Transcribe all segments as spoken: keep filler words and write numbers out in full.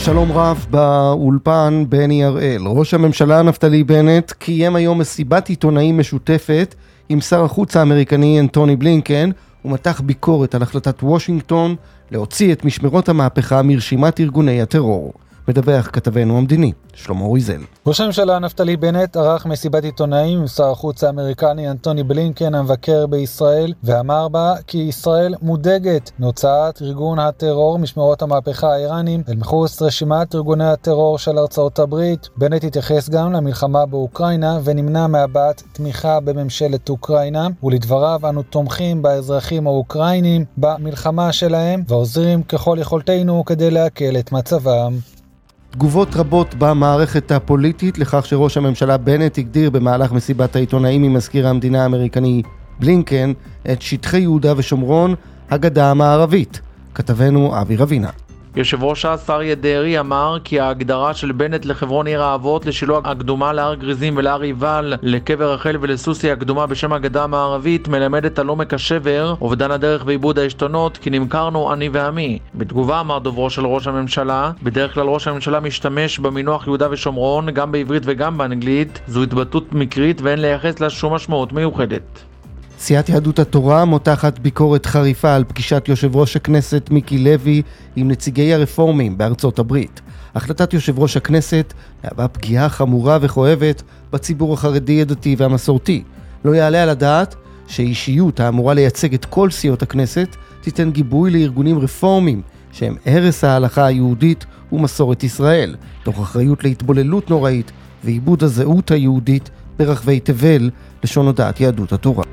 שלום רב באולפן בני הראל. ראש הממשלה נפתלי בנט קיים היום מסיבת עיתונאים משותפת עם שר החוץ האמריקני אנטוני בלינקן ומתח ביקורת על החלטת וושינגטון להוציא את משמרות המהפכה מרשימת ארגוני הטרור. מדווח כתבנו המדיני, שלמה ריזל. ראש הממשלה נפתלי בנט ערך מסיבת עיתונאים עם שר החוץ האמריקני אנטוני בלינקן המבקר בישראל, ואמר בה כי ישראל מודאגת מהוצאת ארגון הטרור משמרות המהפכה האיראנים אל מחוץ רשימת ארגוני הטרור של ארצות הברית. בנט התייחס גם למלחמה באוקראינה ונמנע מהבעת תמיכה בממשלת אוקראינה, ולדבריו אנו תומכים באזרחים האוקראינים במלחמה שלהם ועוזרים ככל יכולתנו כדי להקל את מצבם. תגובות רבות במערכת הפוליטית לכך שראש הממשלה בנט הגדיר במהלך מסיבת העיתונאים עם מזכיר המדינה האמריקני בלינקן את שטחי יהודה ושומרון הגדה המערבית. כתבנו אבי רבינה. יושב ראש השר ידרי אמר כי ההגדרה של בנט לחברון עיר האבות, לשילוח הקדומה להר גריזים ולהר עיבל, לקבר רחל ולסוסי הקדומה בשם הגדה המערבית מלמדת על עומק השבר, אובדן הדרך ועיבוד העשתונות, כי נמכרנו אני ועמי. בתגובה אמר דוברו של ראש הממשלה, בדרך כלל ראש הממשלה משתמש במינוח יהודה ושומרון גם בעברית וגם באנגלית, זו התבטאות מקרית ואין לייחס לה שום משמעות מיוחדת. סיעת יהדות התורה מותחת ביקורת חריפה על פגישת יושב ראש הכנסת מיקי לוי עם נציגי הרפורמים בארצות הברית. החלטת יושב ראש הכנסת מהווה פגיעה חמורה וכואבת בציבור החרדי, הדתי והמסורתי. לא יעלה על הדעת שאישיות האמורה לייצג את כל סיעות הכנסת תיתן גיבוי לארגונים רפורמים שהם הרס ההלכה היהודית ומסורת ישראל, תוך אחריות להתבוללות נוראית ועיבוד הזהות היהודית ברחבי תבל, לשון הודעת יהדות התורה.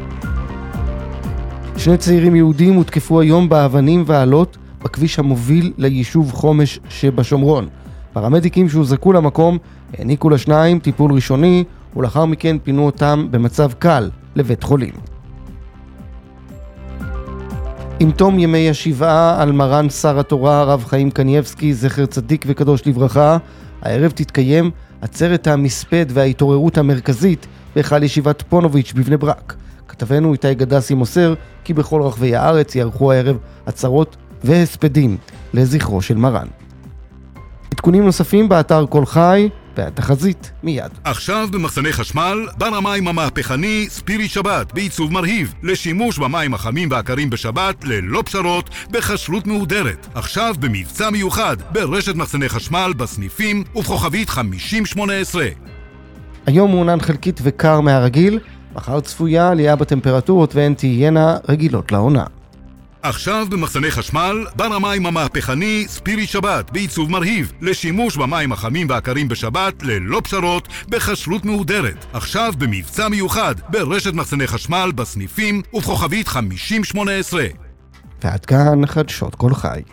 שני צעירים יהודים הותקפו היום באבנים ועלות בכביש המוביל ליישוב חומש שבשומרון. פרמדיקים שהוזעקו למקום העניקו לשניים טיפול ראשוני ולאחר מכן פינו אותם במצב קל לבית חולים. עם תום ימי השבעה על מרן שר התורה הרב חיים קניבסקי זכר צדיק וקדוש לברכה, הערב תתקיים עצרת המספד וההתעוררות המרכזית בהיכל ישיבת פונוביץ' בבני ברק. כתבנו איתי גדסי מוסר כי בכל רחבי הארץ יערכו הערב עצרות והספדים לזכרו של מרן. עדכונים נוספים באתר כל חי והתחזית מיד. עכשיו במחסני חשמל, בר המים המהפכני ספירי שבת בעיצוב מרהיב, לשימוש במים החמים והקרים בשבת ללא פשרות בחשלות מהודרת. עכשיו במבצע מיוחד ברשת מחסני חשמל בסניפים ובכוכבית חמישים שמונה עשרה. היום מעונן חלקית וקר מהרגיל, מחר צפויה עלייה בטמפרטורות והן תהיינה רגילות לעונה. עכשיו במחסני חשמל, בר המים המהפכני ספירי שבת בעיצוב מרהיב, לשימוש במים החמים והקרים בשבת ללא פשרות בחשלות מהודרת. עכשיו במבצע מיוחד ברשת מחסני חשמל בסניפים ובכוכבית חמישים שמונה עשרה. ועד כאן חדשות כל חי.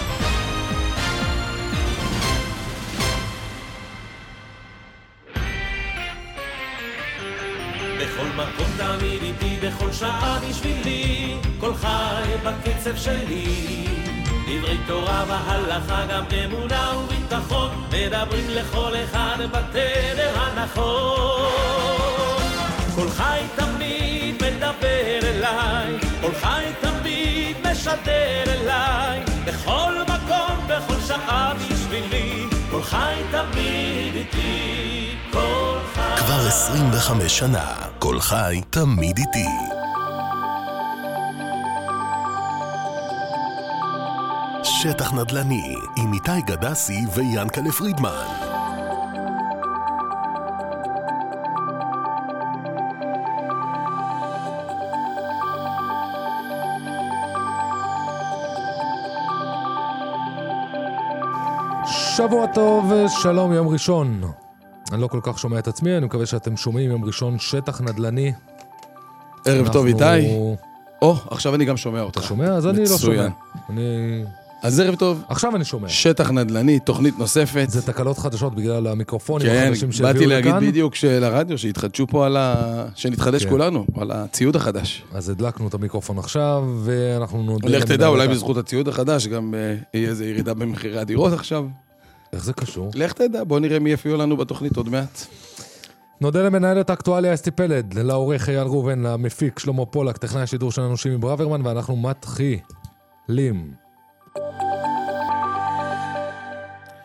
בכל מקום תמיד איתי, בכל שעה בשבילי, כל חי בקצב שלי. דברי תורה והלכה, גם אמונה וביטחון, מדברים לכל אחד בתדר הנכון. כל חי תמיד מדבר אליי, כל חי תמיד משדר אליי, בכל מקום, בכל שעה בשבילי, כל חי תמיד איתי, כל חי. כבר עשרים וחמש שנה, כל חי תמיד איתי. שטח נדל"ני עם איתי גדסי ויאנקלה פרידמן. שבוע טוב, שלום, יום ראשון. אני לא כל כך שומע את עצמי, אני מקווה שאתם שומעים. יום ראשון, שטח נדל"ני. ערב טוב איתי. או, עכשיו אני גם שומע אותך. אתה שומע? אז אני לא שומע. אני... אז ערב טוב. עכשיו אני שומע. שטח נדל"ני, תוכנית נוספת. זה תקלות חדשות בגלל המיקרופונים כן, החדשים שהביאו לכאן. באתי להגיד בדיוק שלרדיו, שהתחדשו פה על ה... שנתחדש כן. כולנו, על הציוד החדש. אז הדלקנו את המיקרופון עכשיו, ואנחנו נודה... לך תדע, אולי בזכות הציוד החדש, גם יהיה איזה ירידה במחירי הדירות עכשיו. איך זה קשור? לך תדע, בוא נראה מי יפיעו לנו בתוכנית עוד מעט. נודה למנהלת האקטואליה אסתי פלד, לעורך אייל ראובן, למפיק שלמה פולק, טכנאי השידור שלנו שימי ברוורמן, ואנחנו מתחילים.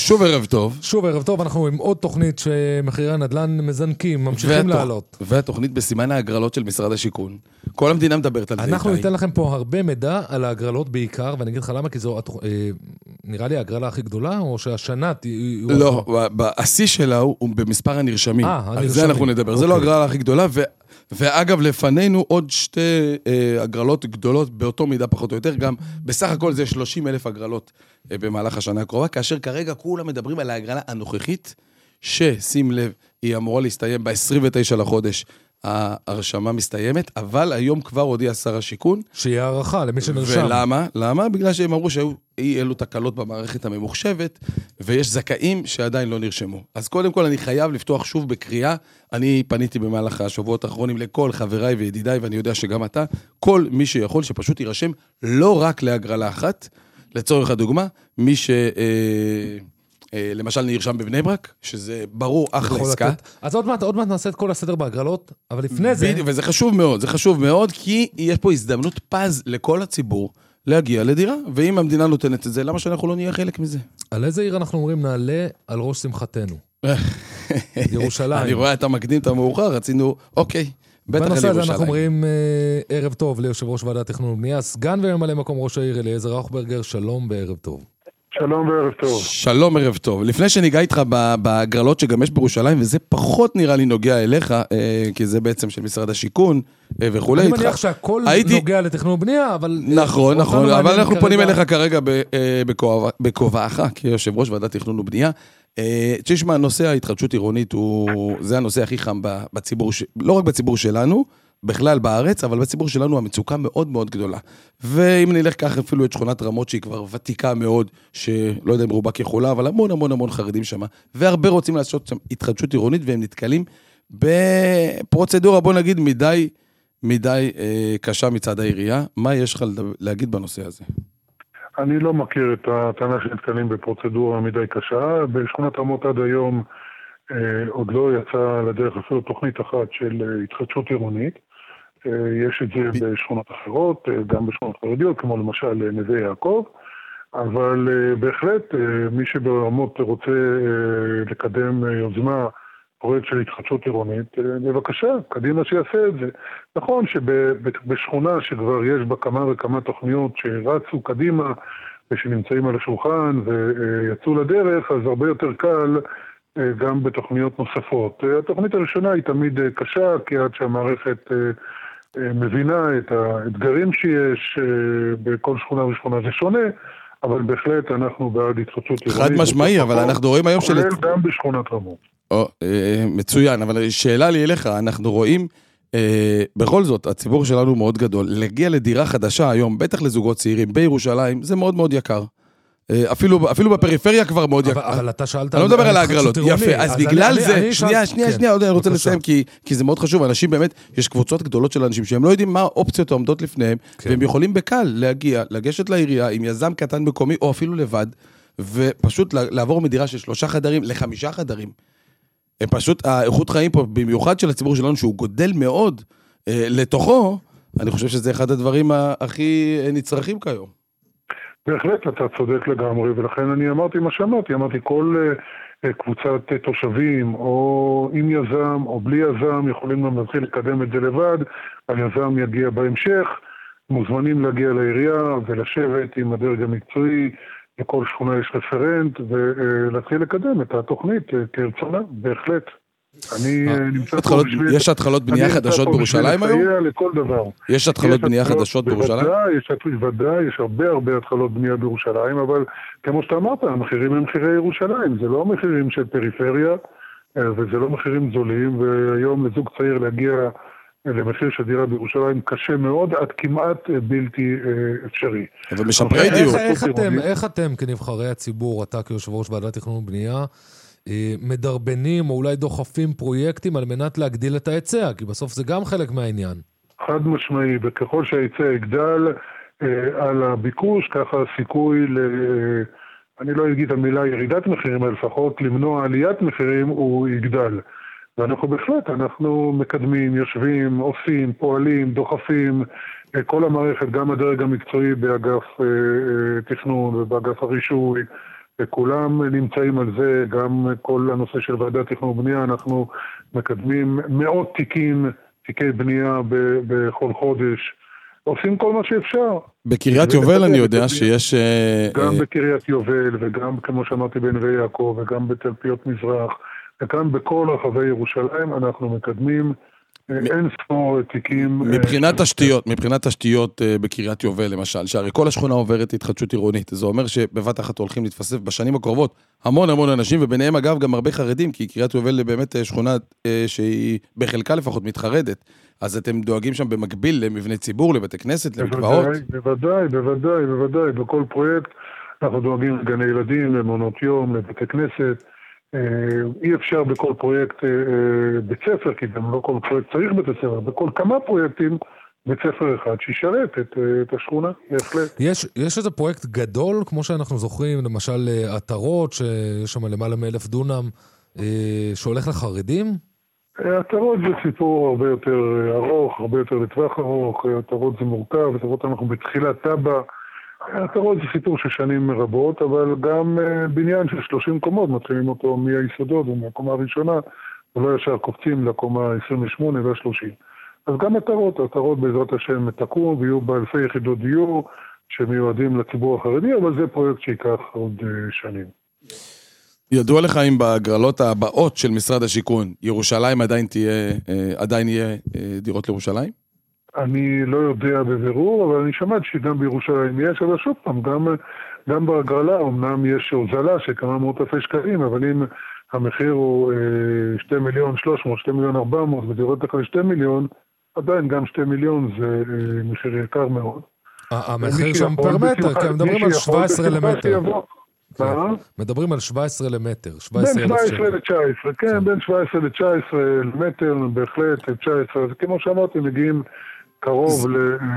שוב ערב טוב. שוב ערב טוב, אנחנו עם עוד תוכנית שמחירי הנדל"ן מזנקים, ממשיכים לעלות. והתוכנית בסימן ההגרלות של משרד השיכון. כל המדינה מדברת על זה. אנחנו ניתן לכם פה הרבה מידע על ההגרלות בעיקר, ואני אגיד לך למה, כי זו נראה לי ההגרלה הכי גדולה, או שהשנה... לא, השיא שלה הוא במספר הנרשמים. על זה אנחנו נדבר. זה לא ההגרלה הכי גדולה, ואגב, לפנינו עוד שתי הגרלות גדולות באותו מידה פחות או יותר, גם בסך הכל זה שלושים אלף הגרלות במהלך השנה הקרובה, כאשר כרגע כולם מדברים על ההגרלה הנוכחית, ששים לב, היא אמורה להסתיים ב-עשרים ותשעה לחודש, ההרשמה מסתיימת, אבל היום כבר הודיע שר השיכון. שיהיה הערכה למי שנרשם. ולמה? למה? בגלל שהם אמרו שהיו אי אלו תקלות במערכת הממוחשבת, ויש זכאים שעדיין לא נרשמו. אז קודם כל אני חייב לפתוח שוב בקריאה, אני פניתי במהלך השבועות האחרונים לכל חבריי וידידיי, ואני יודע שגם אתה, כל מי שיכול שפשוט יירשם לא רק להגרלה אחת, לצורך הדוגמה, מי ש... למשל נרשם בבני ברק, שזה ברור אחלה עסקה. אז עוד מעט, עוד מעט נעשה את כל הסדר בהגרלות, אבל לפני זה... וזה חשוב מאוד, זה חשוב מאוד, כי יש פה הזדמנות פז לכל הציבור להגיע לדירה, ואם המדינה נותנת את זה, למה שאנחנו לא נהיה חלק מזה? על איזה עיר אנחנו אומרים נעלה על ראש שמחתנו? ירושלים. אני רואה, אתה מקדים את המאוחר, רצינו, אוקיי, בטח על ירושלים. בנושא הזה אנחנו אומרים ערב טוב ליושב ראש ועדת תכנון ובנייה, סגן וממלא מקום ראש העיר אליעזר ראוכברגר, שלום וערב טוב. שלום וערב טוב. שלום ערב טוב. לפני שניגע איתך בהגרלות שגם יש בירושלים, וזה פחות נראה לי נוגע אליך, כי זה בעצם של משרד השיכון וכו'. אני מניח שהכל נוגע לתכנון ובנייה, אבל... נכון, נכון, אבל אנחנו פונים אליך כרגע בכובעך, כיושב ראש ועדת תכנון ובנייה. תשמע, נושא ההתחדשות עירונית, זה הנושא הכי חם בציבור, לא רק בציבור שלנו, בכלל בארץ, אבל בציבור שלנו המצוקה מאוד מאוד גדולה. ואם נלך כך אפילו את שכונת רמות, שהיא כבר ותיקה מאוד, שלא יודע אם רובה כחולה, אבל המון המון המון חרדים שם, והרבה רוצים לעשות שם התחדשות עירונית, והם נתקלים בפרוצדורה, בוא נגיד, מדי, מדי אה, קשה מצד העירייה. מה יש לך להגיד בנושא הזה? אני לא מכיר את הטענה שנתקלים בפרוצדורה מדי קשה. בשכונת רמות עד היום אה, עוד לא יצא לדרך אפילו תוכנית אחת של אה, התחדשות עירונית. יש את זה בשכונות אחרות, גם בשכונות חרדיות, כמו למשל נווה יעקב, אבל בהחלט מי שברמות רוצה לקדם יוזמה, פרויקט של התחדשות עירונית, בבקשה, קדימה שיעשה את זה. נכון שבשכונה שכבר יש בה כמה וכמה תוכניות שרצו קדימה ושנמצאים על השולחן ויצאו לדרך, אז הרבה יותר קל גם בתוכניות נוספות. התוכנית הראשונה היא תמיד קשה, כי עד שהמערכת מבינה את האתגרים שיש בכל שכונה ושכונה זה שונה, אבל בהחלט אנחנו בעד התחדשות עירונית. חד משמעי, אבל אנחנו רואים היום של... כולל גם בשכונת רמות. מצוין, אבל שאלה לי אליך, אנחנו רואים, בכל זאת, הציבור שלנו מאוד גדול, להגיע לדירה חדשה היום, בטח לזוגות צעירים, בירושלים, זה מאוד מאוד יקר. אפילו, אפילו בפריפריה כבר מאוד יקר. אבל אתה שאלת... אני לא מדבר על ההגרלות. יפה, אז בגלל זה... שנייה, שנייה, שנייה, אני רוצה לסיים, כי זה מאוד חשוב. אנשים באמת, יש קבוצות גדולות של אנשים שהם לא יודעים מה האופציות העומדות לפניהם, והם יכולים בקל להגיע, לגשת לעירייה עם יזם קטן מקומי, או אפילו לבד, ופשוט לעבור מדירה של שלושה חדרים לחמישה חדרים. הם פשוט, האיכות חיים פה, במיוחד של הציבור שלנו, שהוא גודל מאוד לתוכו, אני חושב שזה אחד הדברים הכי נצרכים כיום. בהחלט, אתה צודק לגמרי, ולכן אני אמרתי מה שאמרתי, אמרתי כל uh, קבוצת uh, תושבים, או עם יזם, או בלי יזם, יכולים גם להתחיל לקדם את זה לבד, היזם יגיע בהמשך, מוזמנים להגיע לעירייה ולשבת עם הדרג המקצועי, לכל שכונה יש רפרנט, ולהתחיל לקדם את התוכנית uh, כרצונה, בהחלט. אני נמצא פה בשביל... יש התחלות בנייה חדשות בירושלים היום? אני נמצא פה בשביל לכל דבר. יש התחלות בנייה חדשות בירושלים? יש ודאי, יש הרבה הרבה התחלות בנייה בירושלים, אבל כמו שאתה אמרת, המחירים הם מחירי ירושלים, זה לא מחירים של פריפריה, וזה לא מחירים זולים, והיום לזוג צעיר להגיע למחיר של דירה בירושלים קשה מאוד, עד כמעט בלתי אפשרי. אבל משפרי דיור. איך אתם כנבחרי הציבור, אתה כיושב ראש ועדת תכנון ובנייה, מדרבנים או אולי דוחפים פרויקטים על מנת להגדיל את ההיצע, כי בסוף זה גם חלק מהעניין. חד משמעי, וככל שההיצע יגדל אה, על הביקוש, ככה הסיכוי, ל, אה, אני לא אגיד המילה ירידת מחירים, אבל לפחות למנוע עליית מחירים, הוא יגדל. ואנחנו בהחלט, אנחנו מקדמים, יושבים, עושים, פועלים, דוחפים, אה, כל המערכת, גם הדרג המקצועי באגף אה, אה, תכנון ובאגף הרישוי, וכולם נמצאים על זה, גם כל הנושא של ועדת תכנון ובנייה, אנחנו מקדמים מאות תיקים, תיקי בנייה בכל חודש, עושים כל מה שאפשר. בקריית יובל אני יודע שיש... גם בקריית יובל, וגם כמו שאמרתי בנווה יעקב, וגם בתלפיות מזרח, וכאן בכל רחבי ירושלים אנחנו מקדמים אין ספור תיקים. מבחינת תשתיות, מבחינת תשתיות בקריית יובל למשל, שהרי כל השכונה עוברת התחדשות עירונית, זה אומר שבבת אחת הולכים להתפסף בשנים הקרובות המון המון אנשים, וביניהם אגב גם הרבה חרדים, כי קריית יובל באמת שכונה שהיא בחלקה לפחות מתחרדת, אז אתם דואגים שם במקביל למבני ציבור, לבתי כנסת, למקוואות? בוודאי, בוודאי, בוודאי, בכל פרויקט אנחנו דואגים לגני ילדים, למעונות יום, לבתי כנסת, אי אפשר בכל פרויקט בית ספר, כי גם לא כל פרויקט צריך בית ספר, בכל כמה פרויקטים בית ספר אחד שישרת את, את השכונה, בהחלט. יש, יש איזה פרויקט גדול, כמו שאנחנו זוכרים, למשל עטרות, שיש שם למעלה מאלף דונם, שהולך לחרדים? עטרות זה סיפור הרבה יותר ארוך, הרבה יותר לטווח ארוך, עטרות זה מורכב, עטרות אנחנו בתחילת טבע, עטרות זה סיפור של שנים רבות, אבל גם בניין של שלושים קומות, מתחילים אותו מהיסודות ומהקומה הראשונה, ולא ישר קופצים לקומה עשרים ושמונה וה-שלושים. אז גם עטרות, עטרות בעזרת השם תקום ויהיו באלפי יחידות דיור שמיועדים לציבור החרדי, אבל זה פרויקט שיקח עוד שנים. ידוע לך אם בהגרלות הבאות של משרד השיכון, ירושלים עדיין תהיה, עדיין יהיה דירות לירושלים? אני לא יודע בבירור, אבל אני שמעתי שגם בירושלים יש, אבל שוב פעם, גם, גם בהגרלה, אמנם יש הוזלה של כמה מאות אלפי שקלים, אבל אם המחיר הוא שתי מיליון שלוש מאות, שתי מיליון ארבע מאות, ודירות לך לשתי מיליון, עדיין גם שתי מיליון זה מחיר יקר מאוד. המחיר שם פר מטר, כי מדברים על שבע עשרה למטר. מדברים על שבע עשרה למטר. בין שבע עשרה ל-תשע עשרה, כן, בין שבע עשרה ל-תשע עשרה למטר, בהחלט, תשע עשרה, אז כמו שאמרתי, מגיעים קרוב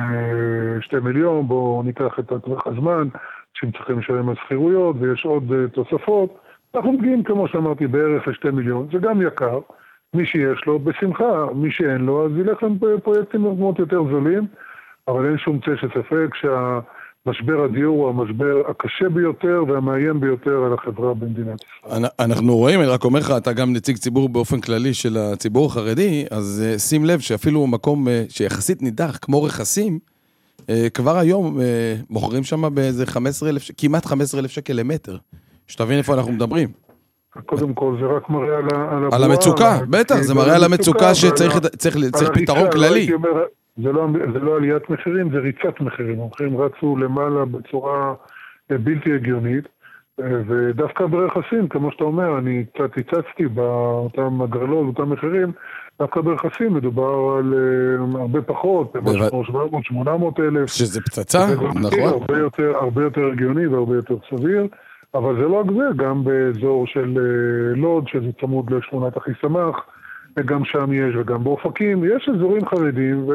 לשתי מיליון, בואו ניקח את הטווח הזמן, שהם צריכים לשלם על שכירויות, ויש עוד תוספות, אנחנו מגיעים, כמו שאמרתי, בערך לשתי מיליון, זה גם יקר, מי שיש לו, בשמחה, מי שאין לו, אז ילך עם פרויקטים מאוד יותר זולים, אבל אין שום צל של ספק שהמשבר הדיור הוא המשבר הקשה ביותר והמאיים ביותר על החברה במדינת ישראל. אנחנו רואים, אני רק אומר לך, אתה גם נציג ציבור באופן כללי של הציבור החרדי, אז שים לב שאפילו מקום שיחסית נידח, כמו רכסים, כבר היום מוכרים שם באיזה חמישה עשר אלף, כמעט חמישה עשר אלף שקל למטר. שתבין איפה אנחנו מדברים. קודם כל זה רק מראה על הבועה. על המצוקה, בטח, זה מראה על המצוקה שצריך פתרון כללי. זה לא, זה לא עליית מחירים, זה ריצת מחירים. המחירים רצו למעלה בצורה בלתי הגיונית, ודווקא ברכסים, כמו שאתה אומר, אני קצת הצצתי באותם הגרלות, באותם מחירים, דווקא ברכסים מדובר על הרבה פחות, שבע מאות שמונה מאות אלף. שזה פצצה, נכון. הרבה יותר, הרבה יותר הגיוני והרבה יותר סביר, אבל זה לא רק זה, גם באזור של לוד, שזה צמוד לשכונת אחיסמך, וגם שם יש, וגם באופקים, יש אזורים חרדים, ו...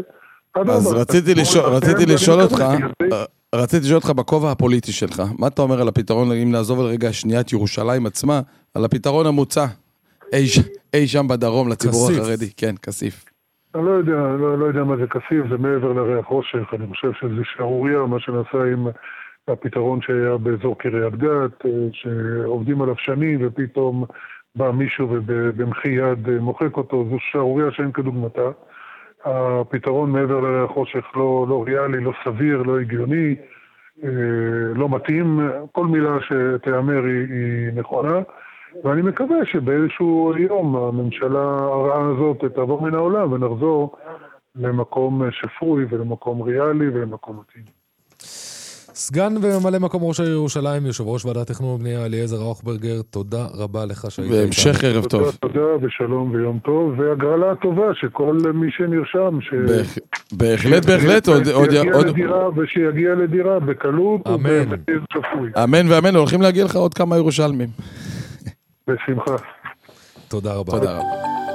אז רציתי לשאול, רציתי לשאול אותך, רציתי לשאול אותך בכובע הפוליטי שלך, מה אתה אומר על הפתרון, אם נעזוב על רגע שניית ירושלים עצמה, על הפתרון המוצע, אי שם בדרום לציבור החרדי, כן, כסיף. אני לא יודע, לא, לא יודע מה זה כסיף, זה מעבר לריח חושך, אני חושב שזה שערוריה, מה שנעשה עם הפתרון שהיה באזור קריית גת, שעובדים עליו שנים, ופתאום בא מישהו ובמחי יד מוחק אותו, זו שערוריה שאין כדוגמתה. הפתרון מעבר לריח חושך לא, לא ריאלי, לא סביר, לא הגיוני, לא מתאים, כל מילה שתאמר היא, היא נכונה, ואני מקווה שבאיזשהו יום הממשלה הרעה הזאת תעבור מן העולם ונחזור למקום שפוי ולמקום ריאלי ולמקום מתאים. סגן וממלא מקום ראש העיר ירושלים, יושב ראש ועדת תכנון ובנייה אליעזר ראוכברגר, תודה רבה לך שהיית. והמשך ערב טוב. תודה ושלום ויום טוב, והגרלה טובה שכל מי שנרשם, בהחלט, בהחלט, ושיגיע לדירה בקלות ובמחיר שפוי. אמן ואמן, הולכים להגיע לך עוד כמה ירושלמים. בשמחה. תודה רבה. תודה רבה.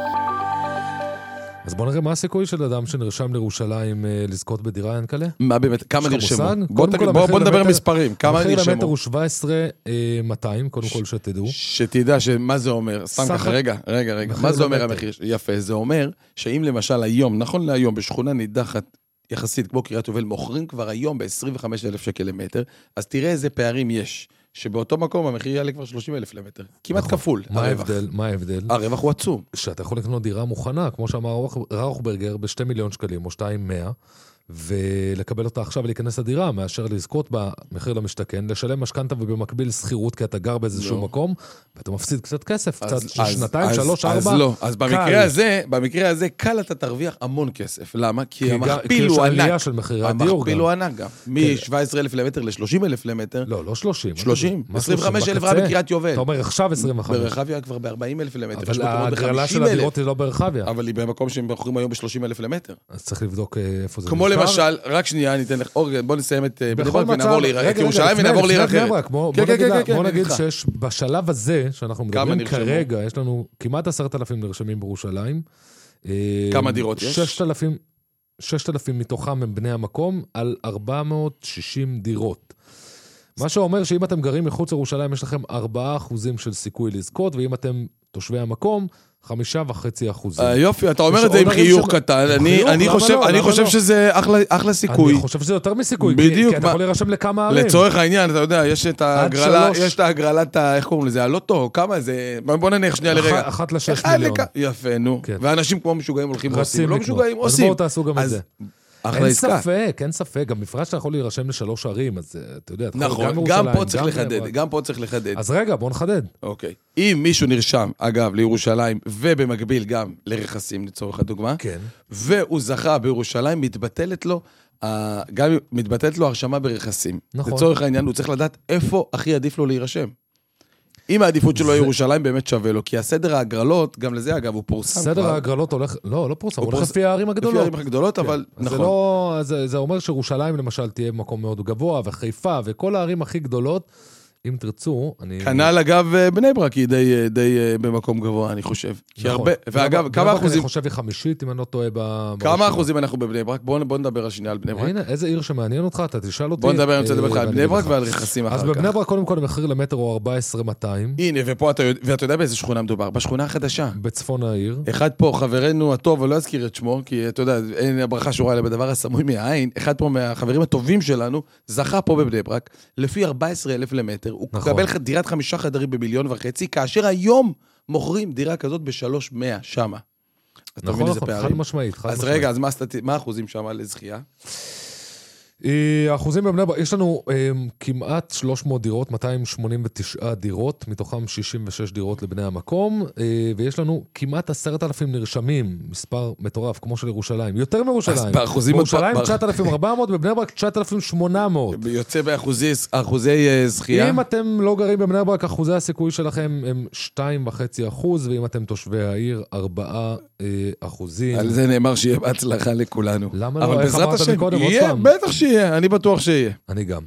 אז בוא נראה מה הסיכוי של אדם שנרשם לירושלים לזכות בדירה, ינקלה? מה באמת, כמה נרשמו? בוא נדבר מספרים, כמה נרשמו? המחיר למטר הוא שבע עשרה מאתיים, קודם כל שתדעו. שתדע מה זה אומר, סתם ככה, רגע, רגע, רגע, מה זה אומר המחיר? יפה, זה אומר שאם למשל היום, נכון להיום, בשכונה נידחת יחסית כמו קריית יובל, מוכרים כבר היום ב-עשרים וחמישה אלף שקל למטר, אז תראה איזה פערים יש. שבאותו מקום המחיר יעלה כבר שלושים אלף למטר. כמעט כפול. מה ההבדל? מה ההבדל? הרווח הוא עצום. שאתה יכול לקנות דירה מוכנה, כמו שאמר ראוכברגר, בשתי מיליון שקלים, או שתיים מאה, ולקבל אותה עכשיו ולהיכנס לדירה, מאשר לזכות במחיר למשתכן, לשלם משכנתה ובמקביל שכירות, כי אתה גר באיזשהו מקום, ואתה מפסיד קצת כסף, קצת שנתיים, שלוש, ארבע. אז לא, אז במקרה הזה, במקרה הזה, קל אתה תרוויח המון כסף. למה? כי המכפיל הוא ענק. המכפיל הוא ענק גם. מ-שבע עשרה אלף למטר ל-שלושים אלף למטר. לא, לא שלושים. שלושים. עשרים וחמישה אלף רב בקריית יובל. אתה אומר, עכשיו עשרים וחמש. ברחביה כבר ב-ארבעים אלף למטר. אבל ההגרלה של הדירות היא לא ברחביה. אבל היא במקום שהם מוכרים היום ב-שלושים אלף למטר. אז צריך לבדוק איפה זה כמו למשל, רק שנייה, ניתן לך, בוא נסיים את בני ברק ונעבור לירושלים ונעבור לעיר אחרת. בוא נגיד שיש בשלב הזה, שאנחנו מדברים כרגע, יש לנו כמעט עשרת אלפים נרשמים בירושלים. כמה דירות יש? ששת אלפים מתוכם הם בני המקום, על ארבע מאות ושישים דירות. מה שאומר שאם אתם גרים מחוץ לירושלים, יש לכם ארבעה אחוזים של סיכוי לזכות, ואם אתם תושבי המקום, חמישה וחצי אחוזים. יופי, אתה אומר את זה עם חיוך קטן, אני חושב שזה אחלה סיכוי. אני חושב שזה יותר מסיכוי, כי אתה יכול להירשם לכמה ערים. לצורך העניין, אתה יודע, יש את ההגרלה, יש את ההגרלת, איך קוראים לזה, הלוטו, כמה זה, בוא נניח שנייה לרגע. אחת לשש מיליון. יפה, נו. ואנשים כמו משוגעים הולכים ועושים, לא משוגעים, עושים. אז בואו תעשו גם את זה. אין ספק, אין ספק, גם מפרש שאתה יכול להירשם לשלוש ערים, אז אתה יודע, נכון, גם פה צריך לחדד, גם פה צריך לחדד. אז רגע, בוא נחדד. אוקיי. אם מישהו נרשם, אגב, לירושלים, ובמקביל גם לרכסים, לצורך הדוגמה, כן. והוא זכה בירושלים, מתבטלת לו, גם מתבטלת לו הרשמה ברכסים. נכון. לצורך העניין, הוא צריך לדעת איפה הכי עדיף לו להירשם. אם העדיפות שלו ירושלים באמת שווה לו, כי הסדר ההגרלות, גם לזה אגב, הוא פורסם. סדר ההגרלות הולך, לא, לא פורסם, הוא הולך לפי הערים הגדולות. לפי הערים הגדולות, אבל נכון. זה אומר שירושלים למשל תהיה מקום מאוד גבוה, וחיפה, וכל הערים הכי גדולות, אם תרצו, אני... כנ"ל אגב, בני ברק היא די, די במקום גבוה, אני חושב. נכון. ואגב, כמה אחוזים... אני חושב היא חמישית, אם אני לא טועה ב... כמה אחוזים אנחנו בבני ברק? בואו נדבר השנייה על בני ברק. הנה, איזה עיר שמעניין אותך, אתה תשאל אותי. בואו נדבר, אני רוצה לדבר לך על בני ברק ועל רכסים אחר כך. אז בבני ברק קודם כל המחיר למטר הוא ארבע עשרה אלף מאתיים. הנה, ופה אתה יודע, ואתה יודע באיזה שכונה מדובר? בשכונה החדשה. בצפון העיר. אחד פה, חברנו הטוב, ולא אזכיר את שמו, כי אתה יודע, אין הברכה שורה אלא בדבר הסמוי מהעין. אחד פה מהחברים הטובים שלנו, זכה פה בבני ברק, לפי ארבע עשרה אלף למטר. הוא קבל לך דירת חמישה חדרים במיליון וחצי, כאשר היום מוכרים דירה כזאת בשלוש מאה שמה. נכון, נכון, חד משמעית. אז רגע, אז מה האחוזים שמה לזכייה? האחוזים בבני ברק, יש לנו כמעט שלוש מאות דירות, מאתיים שמונים ותשע דירות, מתוכם שישים ושש דירות לבני המקום, ויש לנו כמעט עשרת אלפים נרשמים, מספר מטורף, כמו של ירושלים, יותר מירושלים. בירושלים תשעת אלפים וארבע מאות, בבני ברק תשעת אלפים ושמונה מאות. יוצא באחוזי זכייה. אם אתם לא גרים בבני ברק, אחוזי הסיכוי שלכם הם שתיים וחצי אחוז, ואם אתם תושבי העיר, ארבעה אחוזים. על זה נאמר שיהיה בהצלחה לכולנו. למה לא? איך אמרת מקודם עוד פעם? בטח שיהיה, אני בטוח שיהיה. אני גם.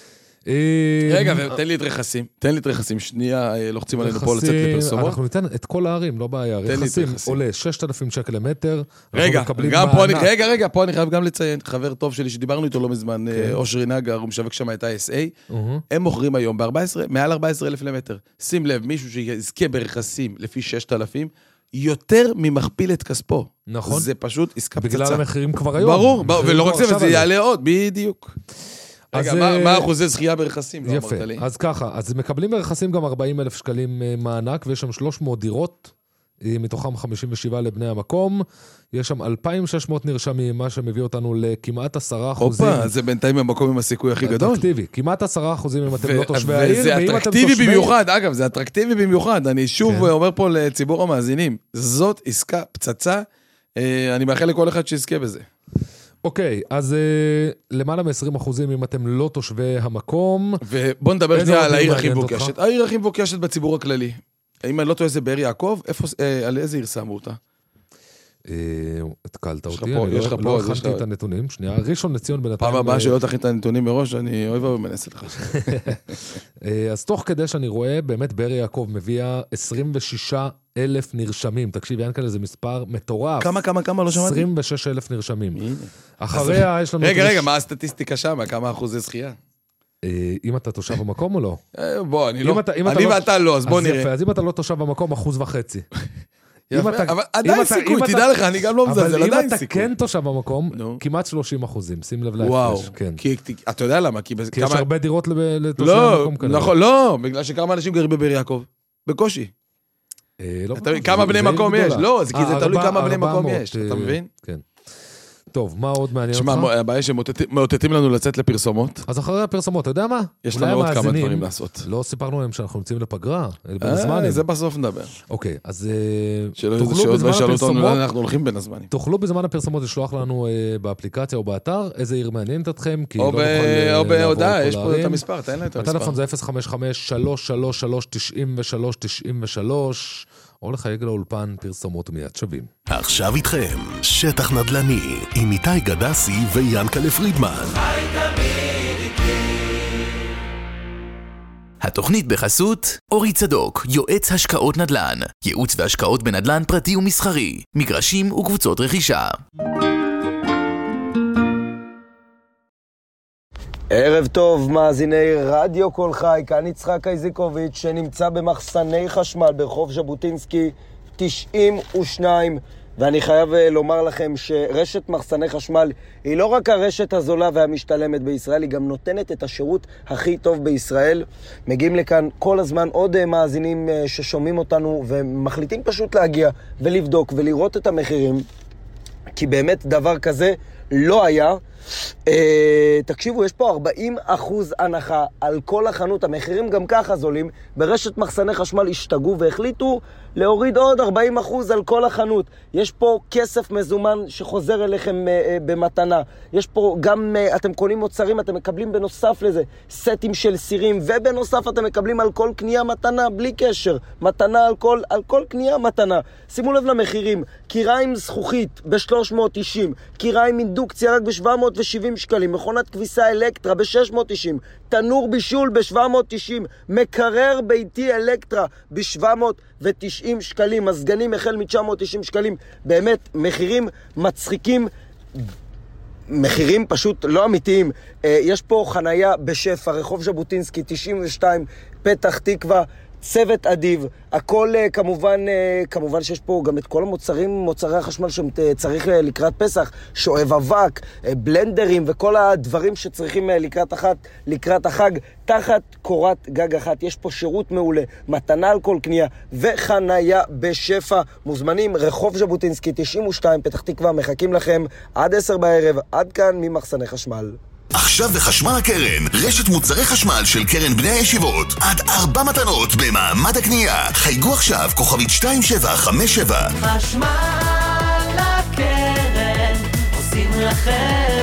רגע, תן לי את רכסים. תן לי את רכסים. שנייה, לוחצים עלינו פה לצאת לפרסומות. אנחנו ניתן את כל הערים, לא בעיה. רכסים עולה שישת אלפים שקל למטר. רגע, רגע, רגע, פה אני חייב גם לציין, חבר טוב שלי שדיברנו איתו לא מזמן, אושרי נגר, הוא משווק שם את ה-אס איי, הם מוכרים היום ב-ארבע עשרה, מעל ארבע עשרה אלף למטר. שים לב, מישהו שיזכה ברכסים לפי שישת אלפים, יותר ממכפיל את כספו. נכון. זה פשוט עסקה פצצה. בגלל המחירים כבר היום. ברור, ולא רק זה, זה יעלה עוד, בדיוק. רגע, מה אחוזי זכייה ברכסים? יפה, אז ככה, אז מקבלים ברכסים גם ארבעים אלף שקלים מענק, ויש שם שלוש מאות דירות, מתוכם חמישים ושבע לבני המקום, יש שם אלפיים ושש מאות נרשמים, מה שמביא אותנו לכמעט עשרה אחוזים. אופה, זה בינתיים המקום עם הסיכוי הכי גדול. אטרקטיבי, כמעט עשרה אחוזים אם אתם לא תושבי העיר. וזה אטרקטיבי במיוחד, אגב, זה אטרקטיבי במיוחד. אני שוב אומר פה לציבור המאזינים, זאת עסקה פצצה, אני מאחל לכל אחד שיזכה בזה. אוקיי, אז למעלה מ-עשרים אחוזים אם אתם לא תושבי המקום. ובוא נדבר שנייה על העיר הכי מבוקשת. העיר הכי מבוקשת בציבור הכללי. אם אני לא טועה זה באר יעקב, על איזה עיר שמו אותה? התקלת אותי, אני לא הכנתי את הנתונים. שנייה, ראשון לציון בינתיים... פעם הבאה שלא תכין את הנתונים מראש, אני אוהב ומנסה לך. אז תוך כדי שאני רואה, באמת באר יעקב מביאה עשרים ושישה אלף נרשמים. תקשיב, אין כאלה, זה מספר מטורף. כמה, כמה, כמה, לא שמעתי? עשרים ושש אלף נרשמים. אחריה יש לנו... רגע, רגע, מה הסטטיסטיקה שם? כמה אחוזי זכייה? אם אתה תושב במקום או לא? בוא, אני לא. אני ואתה לא, אז בוא נראה. אז אם אתה לא תושב במקום, אחוז וחצי. אבל עדיין סיכוי, תדע לך, אני גם לא מזלזל, עדיין סיכוי. אבל אם אתה כן תושב במקום, כמעט שלושים אחוזים, שים לב להפרש. וואו, אתה יודע למה? כי יש הרבה דירות לתושבי במקום כזה. נכון, לא, בגלל שכמה אנשים גרים בבאר יעקב, בקושי. כמה בני מקום יש? לא, כי זה תלוי כמה בני מקום יש, אתה מבין? כן. טוב, מה עוד מעניין אותך? שמע, הבעיה שמאותתים לנו לצאת לפרסומות. אז אחרי הפרסומות, אתה יודע מה? יש לנו עוד כמה דברים לעשות. לא סיפרנו להם שאנחנו נמצאים לפגרה, זה בסוף נדבר. אוקיי, אז תוכלו בזמן הפרסומות, אנחנו הולכים בין הזמנים. תוכלו בזמן הפרסומות לשלוח לנו באפליקציה או באתר, איזה עיר מעניינת אתכם, או בהודעה, יש פה את המספר, תן להם את המספר. הטלפון זה אפס חמש חמש שלוש שלוש שלוש תשעים ושלוש תשעים ושלוש, או לחייג לאולפן פרסומות מיד שווים. עכשיו איתכם, שטח נדל"ני, עם איתי גדסי ויאנקלה פרידמן. התוכנית בחסות אורי צדוק, יועץ השקעות נדל"ן, ייעוץ והשקעות בנדל"ן פרטי ומסחרי, מגרשים וקבוצות רכישה. ערב טוב, מאזיני רדיו כל חי, כאן יצחק איזיקוביץ' שנמצא במחסני חשמל ברחוב ז'בוטינסקי תשעים ושתיים, ואני חייב לומר לכם שרשת מחסני חשמל היא לא רק הרשת הזולה והמשתלמת בישראל, היא גם נותנת את השירות הכי טוב בישראל. מגיעים לכאן כל הזמן עוד מאזינים ששומעים אותנו ומחליטים פשוט להגיע ולבדוק ולראות את המחירים, כי באמת דבר כזה לא היה. Uh, תקשיבו, יש פה ארבעים אחוז הנחה על כל החנות, המחירים גם ככה זולים. ברשת מחסני חשמל השתגעו והחליטו להוריד עוד ארבעים אחוז על כל החנות. יש פה כסף מזומן שחוזר אליכם uh, uh, במתנה. יש פה גם, uh, אתם קונים מוצרים, אתם מקבלים בנוסף לזה סטים של סירים, ובנוסף אתם מקבלים על כל קנייה מתנה, בלי קשר, מתנה על כל, על כל קנייה מתנה. שימו לב למחירים, קיריים זכוכית ב-שלוש מאות תשעים, קיריים אינדוקציה רק ב-שבע מאות ושבעים שקלים, מכונת כביסה אלקטרה ב-שש מאות תשעים, תנור בישול ב-שבע מאות תשעים, מקרר ביתי אלקטרה ב-שבע מאות ותשעים שקלים, מזגנים החל מ-תשע מאות תשעים שקלים. באמת, מחירים מצחיקים, מחירים פשוט לא אמיתיים. יש פה חנייה בשפע, רחוב ז'בוטינסקי תשעים ושתיים, פתח תקווה, צוות אדיב, הכל כמובן, כמובן שיש פה גם את כל המוצרים, מוצרי החשמל שצריך לקראת פסח, שואב אבק, בלנדרים וכל הדברים שצריכים לקראת אחת, לקראת החג, תחת קורת גג אחת. יש פה שירות מעולה, מתנה על כל קנייה וחנייה בשפע. מוזמנים, רחוב ז'בוטינסקי תשעים ושתיים, פתח תקווה, מחכים לכם עד עשר בערב, עד כאן ממחסני חשמל. עכשיו בחשמל הקרן, רשת מוצרי חשמל של קרן בני הישיבות, עד ארבע מתנות במעמד הקנייה. חייגו עכשיו, כוכבית שתיים שבע חמש שבע. חשמל הקרן, עושים לכם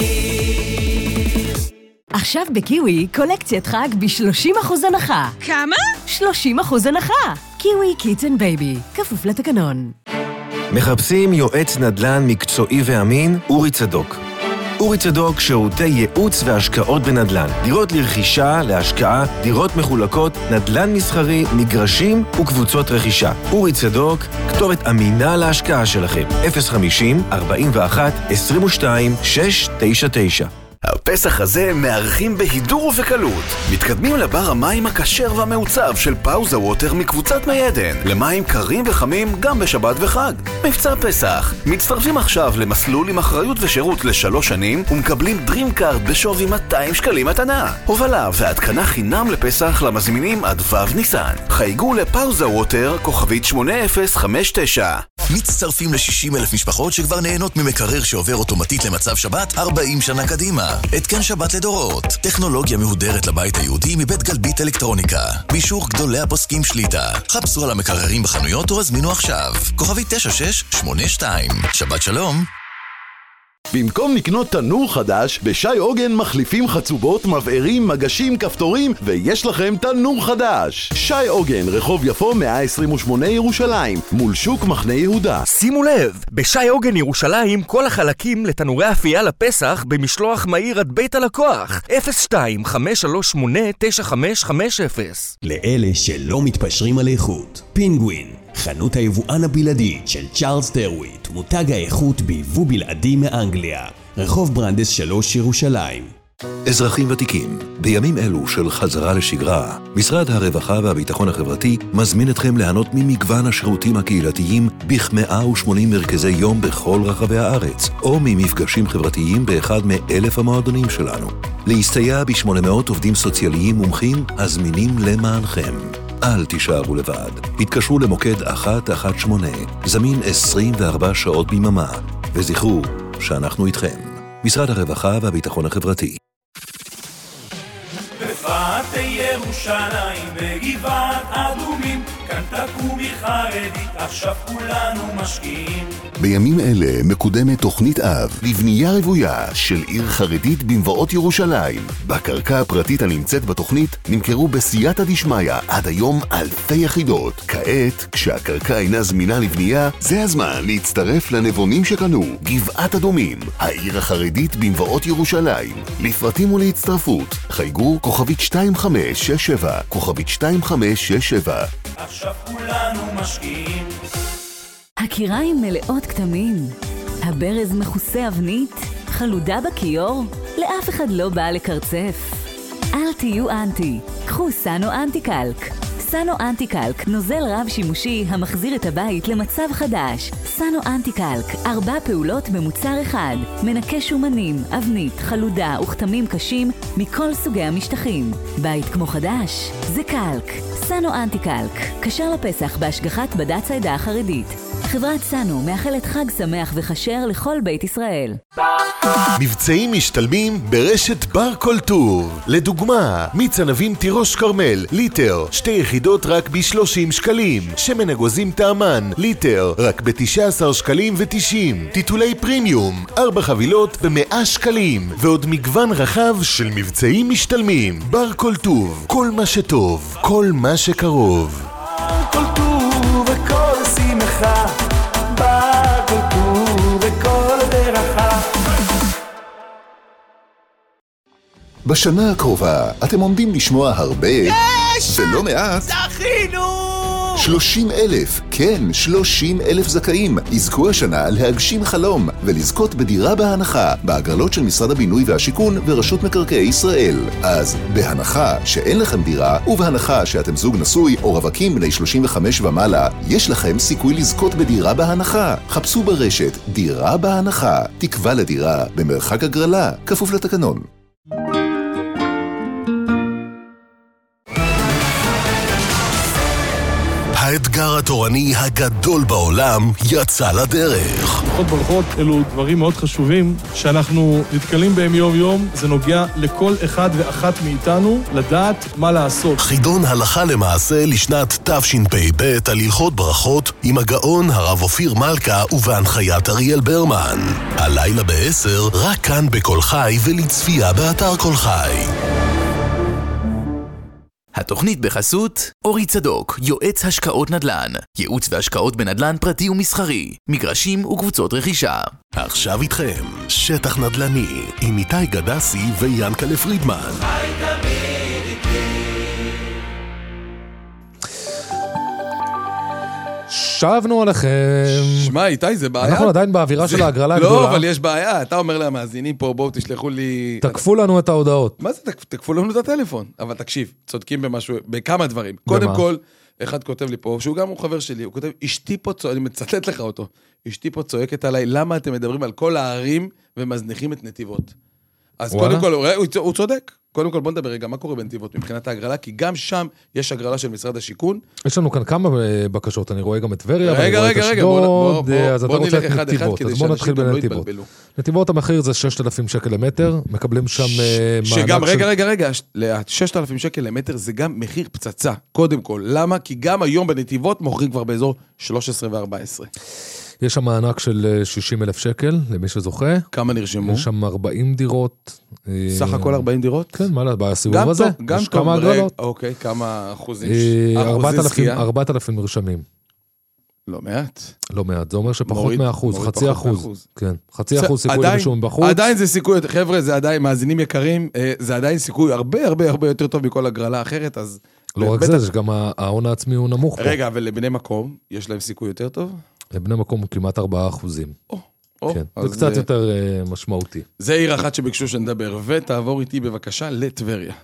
מחיר. עכשיו בקיווי, קולקציית חג ב-שלושים אחוז הנחה. כמה? שלושים אחוז הנחה. קיווי קיטס אנד בייבי, כפוף לתקנון. מחפשים יועץ נדל"ן מקצועי ואמין? אורי צדוק. אורי צדוק, שירותי ייעוץ והשקעות בנדל"ן. דירות לרכישה, להשקעה, דירות מחולקות, נדל"ן מסחרי, מגרשים וקבוצות רכישה. אורי צדוק, כתובת אמינה להשקעה שלכם. אפס חמישים ארבעים ואחת עשרים ושתיים שש תשע תשע. הפסח הזה מארחים בהידור ובקלות. מתקדמים לבר המים הכשר והמעוצב של פאוזה ווטר מקבוצת מי עדן, למים קרים וחמים גם בשבת וחג. מבצע פסח. מצטרפים עכשיו למסלול עם אחריות ושירות לשלוש שנים ומקבלים דרים קארד בשווי מאתיים שקלים מתנה. הובלה והתקנה חינם לפסח למזמינים עד ו' ניסן. חייגו לפאוזה ווטר כוכבית שמונה אפס חמש תשע. מצטרפים ל-שישים אלף משפחות שכבר נהנות ממקרר שעובר אוטומטית למצב שבת ארבעים שנה קדימה. התקן שבת לדורות. טכנולוגיה מהודרת לבית היהודי מבית גלבית אלקטרוניקה. בישור גדולי הפוסקים שליטה. חפשו על המקררים בחנויות או הזמינו עכשיו. כוכבי תשע שש שמונה שתיים. שבת שלום. במקום לקנות תנור חדש, בשי עוגן מחליפים חצובות, מבערים, מגשים, כפתורים, ויש לכם תנור חדש. שי עוגן, רחוב יפו מאה עשרים ושמונה ירושלים, מול שוק מחנה יהודה. שימו לב, בשי עוגן ירושלים כל החלקים לתנורי אפייה לפסח במשלוח מהיר עד בית הלקוח. אפס שתיים חמש שלוש שמונה תשע חמש חמש אפס. לאלה שלא מתפשרים על איכות, פינגווין, חנות היבואן הבלעדית של צ'ארלס טרוויט, מותג האיכות ביבוא בלעדי מאנגליה, רחוב ברנדס שלוש ירושלים. אזרחים ותיקים, בימים אלו של חזרה לשגרה, משרד הרווחה והביטחון החברתי מזמין אתכם ליהנות ממגוון השירותים הקהילתיים בכ-מאה ושמונים מרכזי יום בכל רחבי הארץ, או ממפגשים חברתיים באחד מאלף המועדונים שלנו. להסתייע ב-שמונה מאות עובדים סוציאליים מומחים הזמינים למענכם. אל תישארו לבד. התקשרו למוקד אחת אחת שמונה, זמין עשרים וארבע שעות ביממה, וזכרו שאנחנו איתכם. משרד הרווחה והביטחון החברתי. בפאתי ירושלים בגבעת אדומים, כאן תקומי חרדית, עכשיו כולנו משקיעים. בימים אלה מקודמת תוכנית אב לבנייה רוויה של עיר חרדית במבואות ירושלים. בקרקע הפרטית הנמצאת בתוכנית נמכרו בסייעתא דשמיא עד היום אלפי יחידות. כעת, כשהקרקע אינה זמינה לבנייה, זה הזמן להצטרף לנבונים שקנו. גבעת אדומים, העיר החרדית במבואות ירושלים. לפרטים ולהצטרפות, חייגו כוכבית שתיים חמש שש שבע, כוכבית שתיים חמש שש שבע. עכשיו כולנו משקיעים. הקיריים מלאות כתמים, הברז מכוסה אבנית, חלודה בכיור, לאף אחד לא בא לקרצף. אל תהיו אנטי, קחו סאנו אנטי-קלק. סאנו אנטי-קלק, נוזל רב שימושי המחזיר את הבית למצב חדש. סאנו אנטי-קלק, ארבע פעולות במוצר אחד, מנקה שומנים, אבנית, חלודה וכתמים קשים מכל סוגי המשטחים. בית כמו חדש, זה קלק. סאנו אנטי-קלק, קשר לפסח בהשגחת בד"ץ העדה החרדית. חברת סאנו מאחלת חג שמח וכשר לכל בית ישראל. מבצעים משתלמים ברשת בר כל טוב. לדוגמה, מיץ ענבים תירוש קרמל, ליטר, שתי יחידות רק ב-שלושים שקלים. שמן אגוזים טעמן, ליטר, רק ב-תשעה עשר שקלים ו-תשעים. טיטולי פרימיום, ארבע חבילות ב-מאה שקלים. ועוד מגוון רחב של מבצעים משתלמים. בר כל טוב, כל מה שטוב, כל מה שקרוב. כל טוב וכל שמחה, בר כל טוב וכל ברכה. בשנה הקרובה אתם עומדים לשמוע הרבה יש! ולא מעט זכינו! שלושים אלף, כן, שלושים אלף זכאים יזכו השנה להגשים חלום ולזכות בדירה בהנחה בהגרלות של משרד הבינוי והשיכון ורשות מקרקעי ישראל. אז בהנחה שאין לכם דירה ובהנחה שאתם זוג נשוי או רווקים בני שלושים וחמש ומעלה, יש לכם סיכוי לזכות בדירה בהנחה. חפשו ברשת דירה בהנחה, תקווה לדירה במרחק הגרלה, כפוף לתקנון. האתגר התורני הגדול בעולם יצא לדרך. ברכות ברכות, אלו דברים מאוד חשובים שאנחנו נתקלים בהם יום יום. זה נוגע לכל אחד ואחת מאיתנו לדעת מה לעשות. חידון הלכה למעשה לשנת תשפ"ב על הלכות ברכות עם הגאון הרב אופיר מלכה ובהנחיית אריאל ברמן. הלילה בעשר, רק כאן בכל חי ולצפייה באתר כל חי. התוכנית בחסות אורי צדוק, יועץ השקעות נדל"ן, ייעוץ והשקעות בנדל"ן פרטי ומסחרי, מגרשים וקבוצות רכישה. עכשיו איתכם, שטח נדל"ני, עם איתי גדסי ויאנקלה פרידמן. שבנו עליכם. שמע, איתי, זה בעיה. אנחנו עדיין באווירה של ההגרלה הגדולה. לא, אבל יש בעיה. אתה אומר למאזינים פה, בואו תשלחו לי... תקפו לנו את ההודעות. מה זה? תקפו לנו את הטלפון. אבל תקשיב, צודקים במשהו, בכמה דברים. קודם כל, אחד כותב לי פה, שהוא גם הוא חבר שלי, הוא כותב, אשתי פה צועקת, אני מצטט לך אותו, אשתי פה צועקת עליי, למה אתם מדברים על כל הערים ומזניחים את נתיבות? אז קודם כל, הוא צודק. קודם כל, בוא נדבר רגע, מה קורה בנתיבות מבחינת ההגרלה? כי גם שם יש הגרלה של משרד השיכון. יש לנו כאן כמה בקשות, אני רואה גם את טבריה, רגע, רגע, רגע, בוא נלך אחד אחד כדי שאנשים גם לא יתבלבלו. נתיבות המחיר זה שישת אלפים שקל למטר, מקבלים שם שגם, רגע, רגע, רגע, שישת אלפים שקל למטר זה גם מחיר פצצה, קודם כל. למה? כי גם היום בנתיבות מוכרים כבר באזור שלוש עשרה וארבע עשרה. יש שם מענק של שישים אלף שקל, למי שזוכה. כמה נרשמו? יש שם ארבעים דירות. סך הכל ארבעים דירות? כן, מה, בסיבוב הזה? גם יש טוב, כמה הגרלות. אוקיי, כמה אחוזים? ארבעת אלפים נרשמים. לא מעט. לא מעט, זה אומר שפחות מאחוז, חצי אחוז. כן, חצי אחוז סיכוי לרשום בחוץ. עדיין זה סיכוי, חבר'ה, זה עדיין, מאזינים יקרים, זה עדיין סיכוי הרבה הרבה הרבה יותר טוב מכל הגרלה אחרת, אז... לא רק זה, יש גם ההון העצמי הוא נמוך פה. רגע, ולבני מקום, יש להם סיכוי יותר טוב? לבני מקום הוא כמעט ארבעה אחוזים. כן, זה קצת יותר משמעותי. זה עיר אחת שביקשו שנדבר, ותעבור איתי בבקשה לטבריה.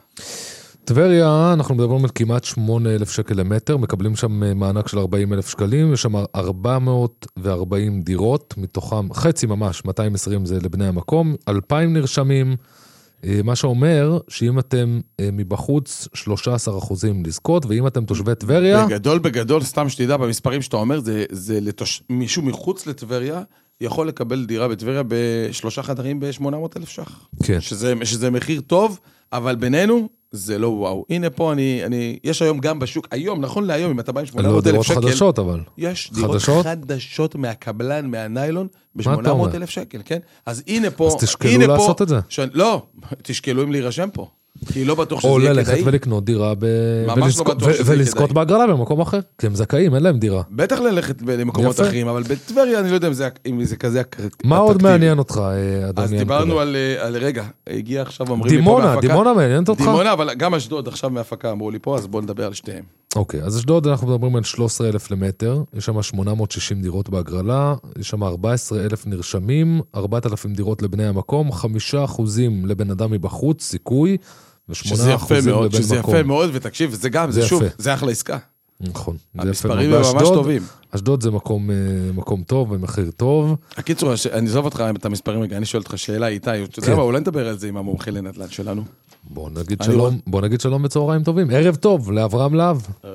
טבריה, אנחנו מדברים על כמעט שמונה אלף שקל למטר, מקבלים שם מענק של ארבעים אלף שקלים, יש שם ארבע מאות וארבעים דירות, מתוכם חצי ממש, מאתיים ועשרים זה לבני המקום, אלפיים נרשמים, מה שאומר שאם אתם מבחוץ שלושה עשר אחוזים לזכות, ואם אתם תושבי טבריה... בגדול, בגדול, סתם שתדע, במספרים שאתה אומר, זה, זה לתוש... מישהו מחוץ לטבריה, יכול לקבל דירה בטבריה בשלושה חדרים ב-שמונה מאות אלף שח. כן. שזה, שזה מחיר טוב, אבל בינינו, זה לא וואו. הנה פה אני, אני, יש היום גם בשוק, היום, נכון להיום, אם אתה בא עם שמונה מאות אלף שקל. לא דירות חדשות, אבל. יש דירות חדשות, חדשות מהקבלן, מהניילון, ב-שמונה מאות אלף שקל, כן? אז הנה פה, אז תשקלו לעשות פה, את זה. ש... לא, תשקלו אם להירשם פה. כי לא בטוח שזה יהיה כדאי. או ללכת ולקנות דירה ב... ולזכות, לא ולזכות בהגרלה במקום אחר, כי הם זכאים, אין להם דירה. בטח ללכת למקומות אחרים, אבל בטבריה אני לא יודע אם זה, אם זה כזה... מה עוד מעניין אותך, אדוני? אז דיברנו על, על רגע, הגיע עכשיו, אמרים דימונה, לי פה מהפקה. דימונה מעניינת אותך? דימונה, אבל גם אשדוד עכשיו מהפקה אמרו לי פה, אז בואו נדבר על שתיהם. אוקיי, אז אשדוד אנחנו מדברים על שלושה עשר אלף למטר, יש שם שמונה מאות ושישים דירות בהגרלה, יש שם ארבעה עשר אלף נרשמים, ארבעת אלפים דירות לבני המקום, חמישה אחוזים לבן אדם מבחוץ, סיכוי, שזה יפה מאוד, שזה יפה מאוד, ותקשיב, זה גם, זה שוב, זה אחלה עסקה. נכון. המספרים הם ממש טובים. אשדוד זה מקום, מקום טוב ומחיר טוב. הקיצור, אני אעזוב אותך את המספרים, אני שואל אותך שאלה איתי, אתה יודע מה, אולי נדבר על זה עם המומחה לנדל"ן שלנו. בוא נגיד שלום, בוא נגיד שלום בצהריים טובים. ערב טוב, לאברהם להב.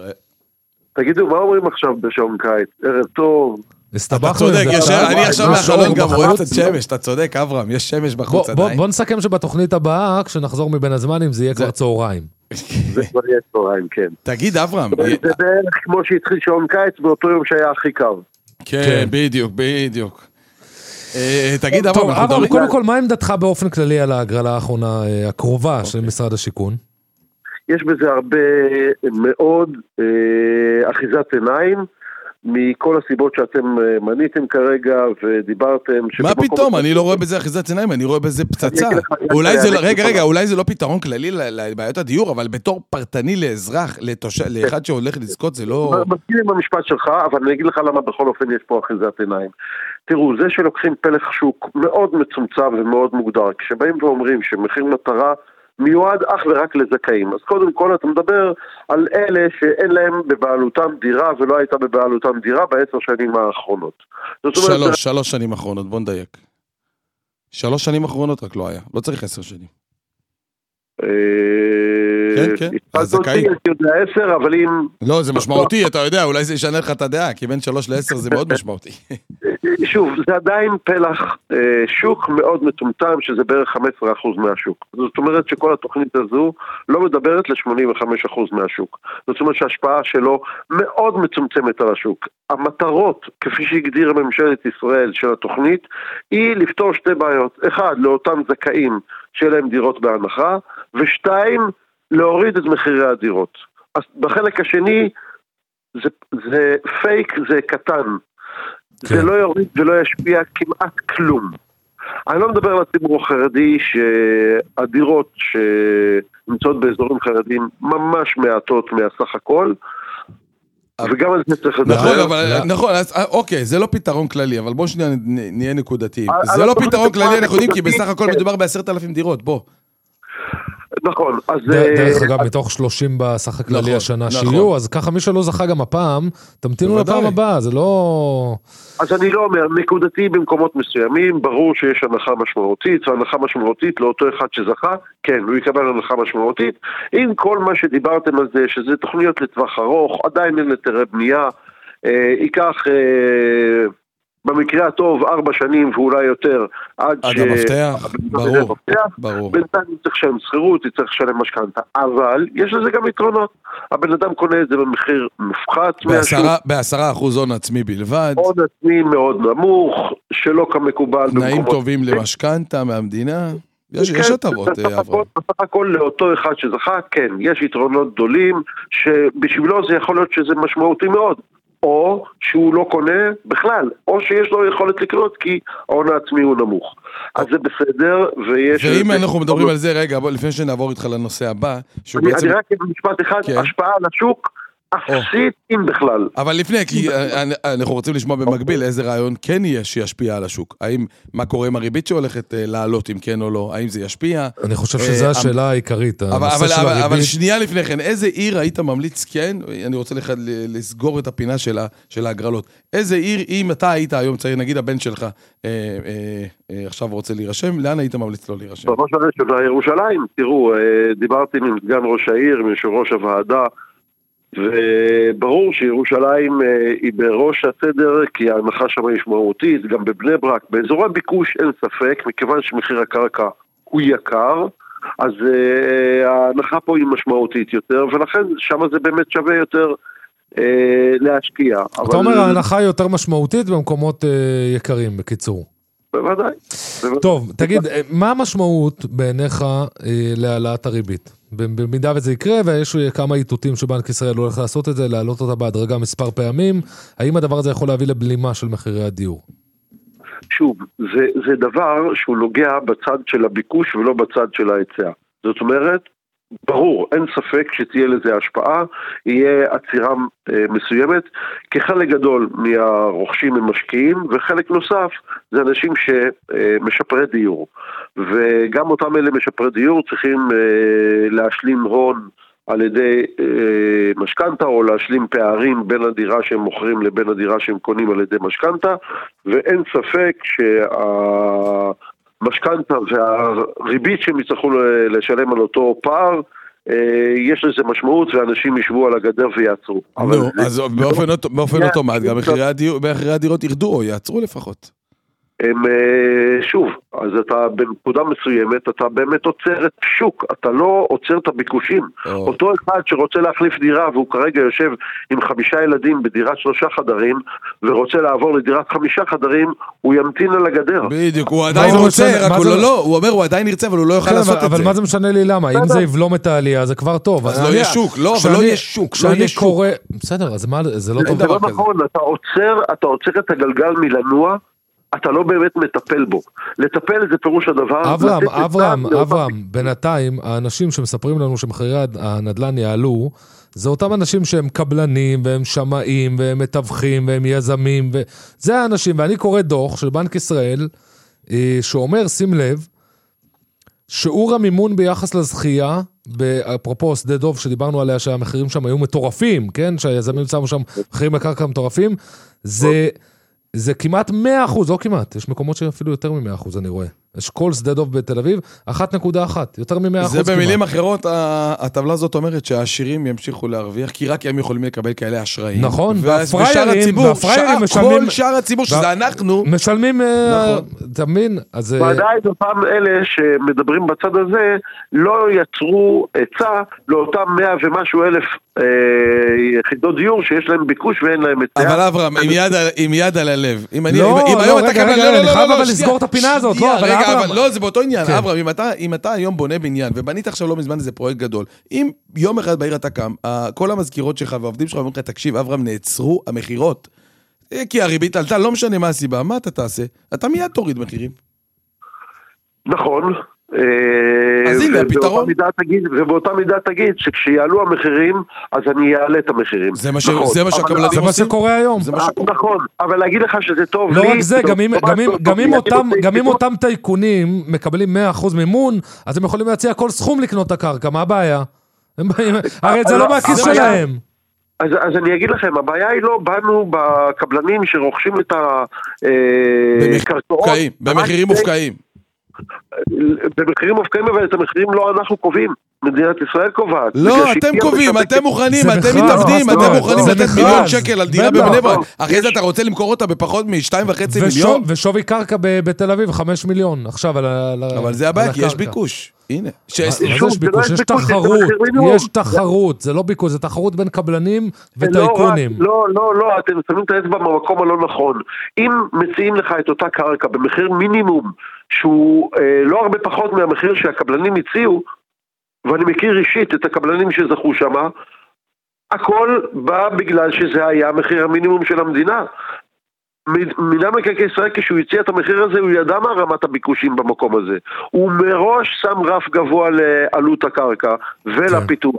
תגידו, מה אומרים עכשיו בשעון קיץ? ערב טוב. אתה צודק, אני עכשיו מהחלון גם רואה קצת שמש, אתה צודק אברהם, יש שמש בחוץ עדיין. בוא נסכם שבתוכנית הבאה, כשנחזור מבין הזמנים, זה יהיה כבר צהריים. זה כבר יהיה צהריים, כן. תגיד אברהם. זה בערך כמו שהתחיל שעון קיץ באותו יום שהיה הכי קר. כן, בדיוק, בדיוק. תגיד אברהם, אברהם, קודם כל, מה עמדתך באופן כללי על ההגרלה האחרונה הקרובה של משרד השיכון? יש בזה הרבה מאוד אחיזת עיניים, מכל הסיבות שאתם מניתם כרגע ודיברתם... מה פתאום? אני לא רואה בזה אחיזת עיניים, אני רואה בזה פצצה. אולי זה, רגע, רגע, אולי זה לא פתרון כללי לבעיות הדיור, אבל בתור פרטני לאזרח, לאחד שהולך לזכות, זה לא... מסכים עם המשפט שלך, אבל אני אגיד לך למה בכל אופן יש פה אחיזת עיניים. תראו, זה שלוקחים פלח שוק מאוד מצומצם ומאוד מוגדר, כשבאים ואומרים שמחיר מטרה מיועד אך ורק לזכאים. אז קודם כל אתה מדבר על אלה שאין להם בבעלותם דירה ולא הייתה בבעלותם דירה בעשר שנים האחרונות. שלוש, שלוש שנים האחרונות, בוא נדייק. שלוש שנים האחרונות רק לא היה, לא צריך עשר שנים. כן, כן, אז זכאי. אני יודע עשר, אבל אם... לא, זה משמעותי, אתה יודע, אולי זה ישנה לך את הדעה, כי בין שלוש לעשר זה מאוד משמעותי. שוב, זה עדיין פלח שוק מאוד מטומטם, שזה בערך חמישה עשר אחוז מהשוק. זאת אומרת שכל התוכנית הזו לא מדברת ל-שמונים וחמישה אחוז מהשוק. זאת אומרת שההשפעה שלו מאוד מצומצמת על השוק. המטרות, כפי שהגדירה ממשלת ישראל של התוכנית, היא לפתור שתי בעיות. אחד, לאותם זכאים שלהם דירות בהנחה, ושתיים, להוריד את מחירי הדירות. אז בחלק השני, זה, זה פייק, זה קטן. כן. זה לא יוריד ולא ישפיע כמעט כלום. אני לא מדבר על הציבור החרדי שהדירות שנמצאות באזורים חרדים ממש מעטות מהסך הכל, וגם על זה צריך לדבר. נכון, אבל, נכון, אז, אוקיי, זה לא פתרון כללי, אבל בוא שניה נהיה נקודתיים. זה לא פתרון כללי, אנחנו יודעים, כי בסך הכל מדובר בעשרת אלפים דירות, בוא. נכון, אז... דרך אגב, מתוך שלושים בסך הכללי השנה שיהיו, אז ככה מי שלא זכה גם הפעם, תמתינו לפעם הבאה, זה לא... אז אני לא אומר, נקודתי במקומות מסוימים, ברור שיש הנחה משמעותית, והנחה משמעותית לאותו אחד שזכה, כן, הוא יקבל הנחה משמעותית, עם כל מה שדיברתם על זה, שזה תוכניות לטווח ארוך, עדיין אין היתרי בנייה, ייקח... במקרה הטוב ארבע שנים ואולי יותר עד ש... עד המפתח, ברור, ברור. בינתיים צריך לשלם שכירות, צריך לשלם משכנתה, אבל יש לזה גם יתרונות. הבן אדם קונה את זה במחיר מופחת מהשוק. בעשרה אחוז הון עצמי בלבד. הון עצמי מאוד נמוך, שלא כמקובל. תנאים טובים למשכנתה מהמדינה. יש הטבות, אברהם. בסך הכל לאותו אחד שזכה, כן, יש יתרונות גדולים, שבשבילו זה יכול להיות שזה משמעותי מאוד. או שהוא לא קונה בכלל, או שיש לו יכולת לקנות כי ההון העצמי הוא נמוך. אז זה בסדר, ויש... ואם אנחנו מדברים על זה, רגע, לפני שנעבור איתך לנושא הבא, אני רק במשפט אחד, השפעה על השוק, אפסית אם בכלל. אבל לפני, כי אנחנו רוצים לשמוע במקביל איזה רעיון כן יהיה שישפיע על השוק. האם, מה קורה עם הריבית שהולכת לעלות, אם כן או לא? האם זה ישפיע? אני חושב שזו השאלה העיקרית. אבל שנייה לפני כן, איזה עיר היית ממליץ כן? אני רוצה לסגור את הפינה של ההגרלות. איזה עיר, אם אתה היית היום צעיר, נגיד הבן שלך, עכשיו רוצה להירשם, לאן היית ממליץ לו להירשם? בראש הראשונה, ירושלים. תראו, דיברתי עם סגן ראש העיר, עם יושב ראש הוועדה, וברור שירושלים היא בראש הסדר, כי ההנחה שם היא משמעותית, גם בבני ברק, באזורי הביקוש אין ספק, מכיוון שמחיר הקרקע הוא יקר, אז ההנחה פה היא משמעותית יותר, ולכן שם זה באמת שווה יותר להשקיע. אתה אומר, ההנחה היא יותר משמעותית במקומות יקרים, בקיצור. בוודאי. טוב, תגיד, מה המשמעות בעיניך להעלאת הריבית? במידה וזה יקרה, ויש כמה איתותים שבנק ישראל הולך לעשות את זה, להעלות אותה בהדרגה מספר פעמים, האם הדבר הזה יכול להביא לבלימה של מחירי הדיור? שוב, זה, זה דבר שהוא נוגע בצד של הביקוש ולא בצד של ההיצע. זאת אומרת, ברור, אין ספק שתהיה לזה השפעה, יהיה עצירה אה, מסוימת, כחלק גדול מהרוכשים הם משקיעים, וחלק נוסף זה אנשים שמשפרי דיור. וגם אותם אלה משפרי דיור צריכים אה, להשלים הון על ידי אה, משכנתה, או להשלים פערים בין הדירה שהם מוכרים לבין הדירה שהם קונים על ידי משכנתה, ואין ספק שהמשכנתה והריבית שהם יצטרכו לשלם על אותו פער, יש לזה משמעות, ואנשים ישבו על הגדר ויעצרו. נו, אז באופן אוטומט, גם מחירי הדירות ירדו או יעצרו לפחות. הם, שוב, אז אתה בנקודה מסוימת, אתה באמת עוצר את שוק, אתה לא עוצר את הביקושים. אותו אחד שרוצה להחליף דירה, והוא כרגע יושב עם חמישה ילדים בדירת שלושה חדרים, ורוצה לעבור לדירת חמישה חדרים, הוא ימתין על הגדר. בדיוק, הוא עדיין רוצה, רק הוא לא, הוא אומר, הוא עדיין ירצה, אבל הוא לא יוכל לעשות את זה. אבל מה זה משנה לי למה? אם זה יבלום את העלייה, זה כבר טוב. אז לא יהיה שוק, לא, אבל לא יהיה שוק, לא יהיה שוק. בסדר, אז מה, זה לא טוב דבר כזה. זה לא נכון, אתה עוצר, אתה עוצר את הגלגל מלנוע, אתה לא באמת מטפל בו. לטפל זה פירוש הדבר. אברהם, אברהם, אברהם, בינתיים, האנשים שמספרים לנו שמחירי הנדל"ן יעלו, זה אותם אנשים שהם קבלנים, והם שמאים, והם מתווכים, והם יזמים, וזה האנשים, ואני קורא דוח של בנק ישראל, שאומר, שים לב, שיעור המימון ביחס לזכייה, אפרופו שדה דוב שדיברנו עליה, שהמחירים שם היו מטורפים, כן? שהיזמים שמו שם מחירים לקרקע מטורפים, זה... זה כמעט מאה אחוז, לא כמעט, יש מקומות שאפילו יותר מ-מאה אחוז, אני רואה. יש כל שדה דוב בתל אביב, אחת נקודה אחת, יותר מ-מאה אחוז כמעט. זה במילים אחרות, הטבלה הזאת אומרת שהעשירים ימשיכו להרוויח, כי רק הם יכולים לקבל כאלה אשראים. נכון, והפריירים, והפריירים משלמים... כל שאר הציבור, שזה אנחנו... משלמים, תאמין, אז... ועדיין אותם אלה שמדברים בצד הזה, לא יצרו עצה לאותם מאה ומשהו אלף יחידות דיור, שיש להם ביקוש ואין להם עצה. אבל אברהם, עם יד על הלב. לא, לא, רגע, רגע, אני חייב אבל לסגור את הפינה הזאת, לא, אבל אברהם... לא, זה באותו עניין, אברהם, אם אתה היום בונה בניין, ובנית עכשיו לא מזמן איזה פרויקט גדול, אם יום אחד בעיר אתה קם, כל המזכירות שלך והעובדים שלך אומרים לך, תקשיב, אברהם, נעצרו המחירות, כי הריבית עלתה, לא משנה מה הסיבה, מה אתה תעשה? אתה מיד תוריד מחירים. נכון. אז הנה, הפתרון... ובאותה מידה תגיד שכשיעלו המחירים, אז אני אעלה את המחירים. זה מה שהקבלנים עושים. זה מה שקורה היום. נכון, אבל להגיד לך שזה טוב לי... לא רק זה, גם אם אותם טייקונים מקבלים מאה אחוז מימון, אז הם יכולים להציע כל סכום לקנות את הקרקע, מה הבעיה? הרי זה לא מהכיס שלהם. אז, אז אני אגיד לכם, הבעיה היא לא באנו בקבלנים שרוכשים את הקרקעות. במחירים מופקעים. במחירים מופקעים, אבל את המחירים לא אנחנו קובעים, מדינת ישראל קובעת. לא, אתם קובעים, אתם מוכנים, אתם מתעבדים, אתם מוכנים לתת מיליון שקל על דירה בבני ברק. אחרי זה אתה רוצה למכור אותה בפחות משתיים וחצי מיליון? ושווי קרקע בתל אביב, חמש מיליון. עכשיו על הקרקע. אבל זה הבעיה, כי יש ביקוש. הנה. יש ביקוש, יש תחרות, יש תחרות, זה לא ביקוש, זה תחרות בין קבלנים וטייקונים. לא, לא, לא, אתם שמים את האצבע במקום הלא נכון. אם מציעים לך את אותה קרקע במחיר מינימום, שהוא לא הרבה פחות מהמחיר שהקבלנים הציעו, ואני מכיר אישית את הקבלנים שזכו שמה, הכל בא בגלל שזה היה מחיר המינימום של המדינה. מינהל מקרקעי ישראל, כשהוא הציע את המחיר הזה, הוא ידע מה רמת הביקושים במקום הזה. הוא מראש שם רף גבוה לעלות הקרקע ולפיתוח.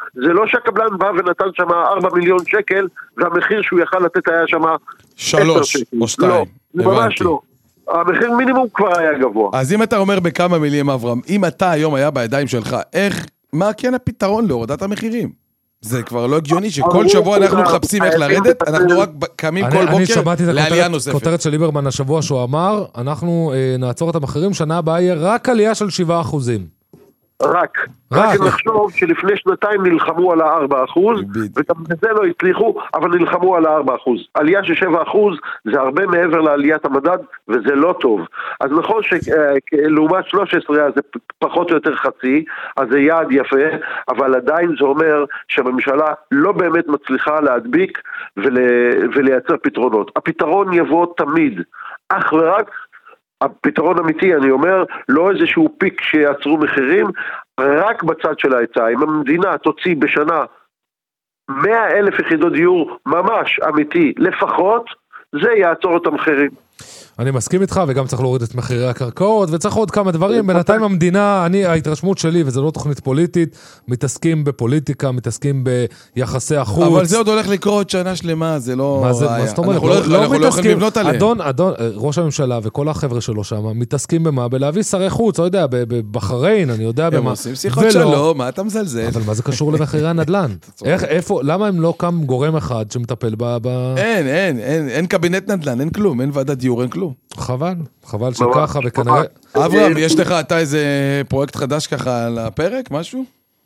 זה לא שהקבלן בא ונתן שם ארבע מיליון שקל, והמחיר שהוא יכל לתת היה שם שלוש או שתיים. לא, זה ממש לא. המחיר מינימום כבר היה גבוה. אז אם אתה אומר בכמה מילים, אברהם, אם אתה היום היה בידיים שלך, איך, מה כן הפתרון להורדת המחירים? זה כבר לא הגיוני שכל שבוע אנחנו מחפשים איך לרדת, אנחנו רק קמים כל בוקר לעלייה נוספת. אני שמעתי את הכותרת של ליברמן השבוע שהוא אמר, אנחנו נעצור את המחירים, שנה הבאה יהיה רק עלייה של שבעה אחוזים. רק, רק נחשוב שלפני שנתיים נלחמו על ה-ארבעה אחוז, וגם בזה לא הצליחו, אבל נלחמו על ה-ארבעה אחוז. עלייה של שבעה אחוז זה הרבה מעבר לעליית המדד, וזה לא טוב. אז נכון שלעומת שלוש עשרה זה פחות או יותר חצי, אז זה יעד יפה, אבל עדיין זה אומר שהממשלה לא באמת מצליחה להדביק ולייצר פתרונות. הפתרון יבוא תמיד, אך ורק הפתרון אמיתי, אני אומר, לא איזשהו פיק שיעצרו מחירים, רק בצד של ההיצע. אם המדינה תוציא בשנה מאה אלף יחידות דיור ממש אמיתי, לפחות, זה יעצור את המחירים. אני מסכים איתך, וגם צריך להוריד את מחירי הקרקעות, וצריך עוד כמה דברים. בינתיים המדינה, אני, ההתרשמות שלי, וזה לא תוכנית פוליטית, מתעסקים בפוליטיקה, מתעסקים ביחסי החוץ. אבל זה עוד הולך לקרות שנה שלמה, זה לא... מה זה, מה זאת אומרת? אנחנו לא יכולים לבנות עליהם. אדון, אדון, ראש הממשלה וכל החבר'ה שלו שם, מתעסקים במה? בלהביא שרי חוץ, לא יודע, בבחריין, אני יודע במה. הם עושים שיחות שלום, מה אתה מזלזל? אבל מה זה קשור למחירי הנדל"ן? איך, איפה, למה הם לא קם גורם אחד שמטפל ב... אין, אין, אין, אין קבינט נדל"ן, אין כלום, אין ועדת דיור, אין כלום. חבל, חבל שככה, וכנראה... אברהם, יש לך, אתה איזה פרויקט חדש ככה על הפרק, משהו?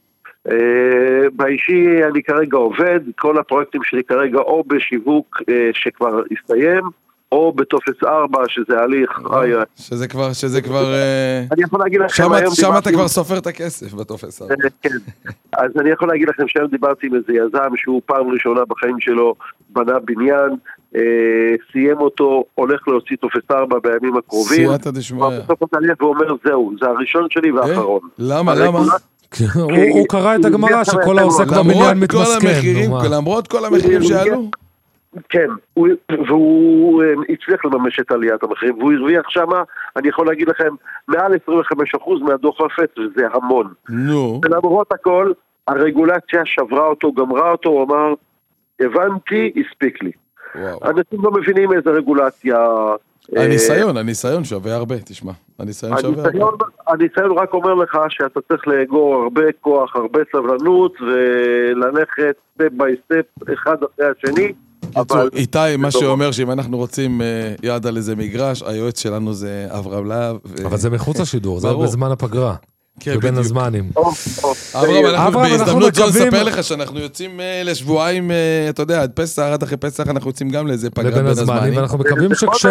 באישי אני כרגע עובד, כל הפרויקטים שלי כרגע או בשיווק שכבר הסתיים, או בטופס ארבע, שזה הליך... שזה כבר, שזה כבר... אני יכול להגיד לכם... שם אתה כבר סופר את הכסף בטופס ארבע. כן, אז אני יכול להגיד לכם שהיום דיברתי עם איזה יזם שהוא פעם ראשונה בחיים שלו בנה בניין, סיים אותו, הולך להוציא טופס ארבע בימים הקרובים. סייעתא דשמיא. בסוף אתה הולך ואומר, זהו, זה הראשון שלי והאחרון. למה, למה? הוא קרא את הגמרא שכל העוסק בבניין מתמסכן. למרות כל המחירים שעלו? כן, והוא הצליח לממש את עליית המחירים, והוא הרוויח שמה, אני יכול להגיד לכם, מעל עשרים וחמישה אחוז מהדוח רפת, וזה המון. נו. ולמרות הכל, הרגולציה שברה אותו, גמרה אותו, הוא אמר, הבנתי, הספיק לי. אנשים לא מבינים איזה רגולציה... הניסיון, הניסיון שווה הרבה, תשמע. הניסיון שווה הרבה. הניסיון רק אומר לך שאתה צריך לאגור הרבה כוח, הרבה סבלנות, וללכת סטפ ביי סטפ, אחד אחרי השני. איתי, מה שאומר שאם אנחנו רוצים יעד על איזה מגרש, היועץ שלנו זה אברהם להב. אבל זה מחוץ השידור, זה בזמן הפגרה. בין הזמנים. אברהם, אנחנו בהזדמנות זו נספר לך שאנחנו יוצאים לשבועיים, אתה יודע, עד פסח, עד אחרי פסח אנחנו יוצאים גם לאיזה פגרה בין הזמנים. ואנחנו מקווים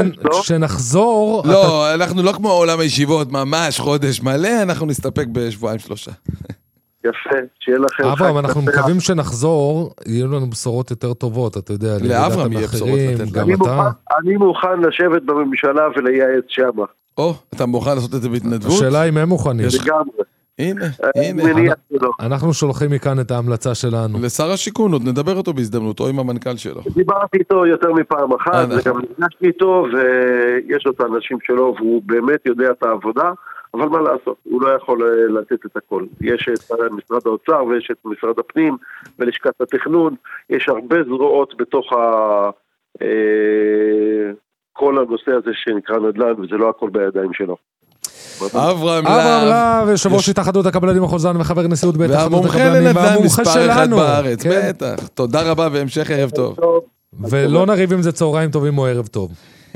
שכשנחזור... לא, אנחנו לא כמו עולם הישיבות, ממש חודש מלא, אנחנו נסתפק בשבועיים שלושה. יפה, שיהיה לכם... אברהם, אנחנו מקווים שנחזור, יהיו לנו בשורות יותר טובות, אתה יודע, לאברהם יהיה בשורות לתת. גם אתה. אני מוכן לשבת בממשלה ולייעץ שמה. או, אתה מוכן לעשות את זה בהתנדבות? השאלה אם הם מוכנים. הנה, הנה. אנחנו שולחים מכאן את ההמלצה שלנו. לשר השיכון, עוד נדבר אותו בהזדמנות, או עם המנכ"ל שלו. דיברתי איתו יותר מפעם אחת, וגם נפגשתי איתו, ויש לו את האנשים שלו, והוא באמת יודע את העבודה, אבל מה לעשות, הוא לא יכול לתת את הכל. יש את משרד האוצר, ויש את משרד הפנים, ולשכת התכנון, יש הרבה זרועות בתוך ה... כל הנושא הזה שנקרא נדל"ן, וזה לא הכל בידיים שלו. אברהם להב, יושב ראש התאחדות הקבלנים מחוזן וחבר נשיאות בית התאחדות הקבלנים, והמומחה לנדל"ן מספר אחד בארץ, בטח. תודה רבה והמשך ערב טוב. ולא נריב אם זה צהריים טובים או ערב טוב.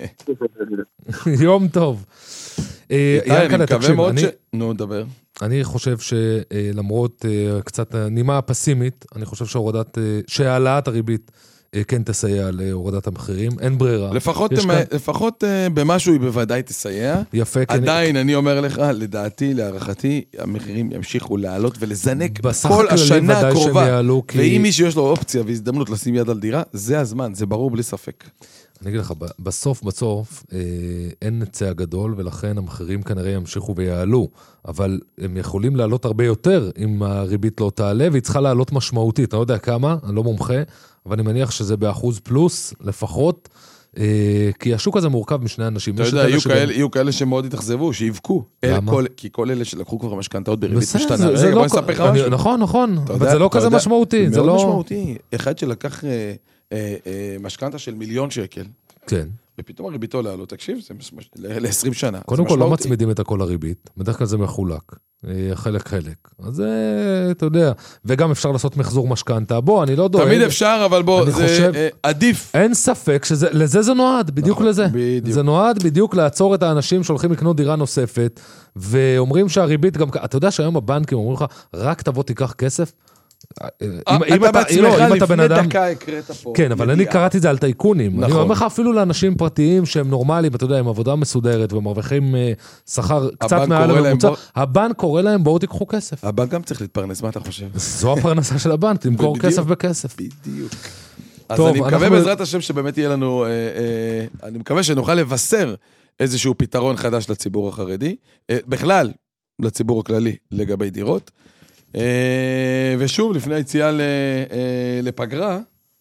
יום טוב. אני מקווה מאוד ש... נו, דבר. אני חושב שלמרות קצת נימה פסימית, אני חושב שהורדת, שהעלאת הריבית כן תסייע להורדת המחירים, אין ברירה. לפחות, לפחות במשהו היא בוודאי תסייע. יפה. עדיין אני אומר לך, לדעתי, להערכתי, המחירים ימשיכו לעלות ולזנק כל השנה הקרובה. ואם מישהו יש לו אופציה והזדמנות לשים יד על דירה, זה הזמן, זה ברור בלי ספק. אני אגיד לך, בסוף בסוף אין נצא הגדול, ולכן המחירים כנראה ימשיכו ויעלו, אבל הם יכולים לעלות הרבה יותר אם הריבית לא תעלה, והיא צריכה לעלות משמעותית. אני לא יודע כמה, אני לא מומחה, אבל אני מניח שזה באחוז פלוס, לפחות, כי השוק הזה מורכב משני אנשים. אתה יודע, יהיו כאלה, יהיו כאלה שמאוד התאכזבו, שיבכו. למה? כל, כי כל אלה שלקחו כבר משכנתאות בריבית משתנה. זה, זה לא, אני, נכון, נכון, אבל יודע, זה לא כזה יודע, משמעותי. זה מאוד לא... משמעותי. אחד שלקח אה, אה, אה, משכנתה של מיליון שקל. כן. ופתאום הריביתו לעלות, תקשיב, זה ל-עשרים שנה. קודם כל לא מצמידים את הכל הריבית, בדרך כלל זה מחולק, חלק חלק. אז אתה יודע, וגם אפשר לעשות מחזור משכנתה. בוא, אני לא דואג. תמיד אפשר, אבל בוא, זה עדיף. אין ספק שלזה זה נועד, בדיוק לזה. זה נועד בדיוק לעצור את האנשים שהולכים לקנות דירה נוספת, ואומרים שהריבית גם, אתה יודע שהיום הבנקים אומרים לך, רק תבוא תיקח כסף, אתה בעצמך לפני דקה הקראת פה. כן, אבל אני קראתי את זה על טייקונים. אני אומר לך אפילו לאנשים פרטיים שהם נורמליים, אתה יודע, עם עבודה מסודרת ומרוויחים שכר קצת מעל הממוצע, הבנק קורא להם, בואו תיקחו כסף. הבנק גם צריך להתפרנס, מה אתה חושב? זו הפרנסה של הבנק, למכור כסף בכסף. בדיוק. אז אני מקווה בעזרת השם שבאמת יהיה לנו, אני מקווה שנוכל לבשר איזשהו פתרון חדש לציבור החרדי, בכלל, לציבור הכללי לגבי דירות. ושוב, לפני היציאה לפגרה,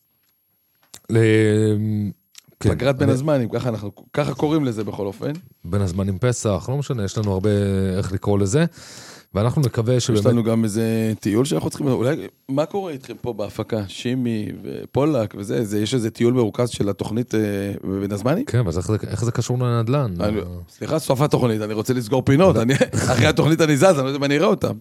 פגרת בין הזמנים, ככה קוראים לזה בכל אופן. בין הזמנים פסח, לא משנה, יש לנו הרבה איך לקרוא לזה, ואנחנו נקווה שבאמת... יש לנו גם איזה טיול שאנחנו צריכים, אולי, מה קורה איתכם פה בהפקה? שימי ופולק וזה, יש איזה טיול מרוכז של התוכנית בין הזמנים? כן, אז איך זה קשור לנדל"ן? סליחה, סוף התוכנית, אני רוצה לסגור פינות, אחרי התוכנית אני זז, אני לא יודע מה אני אראה אותם.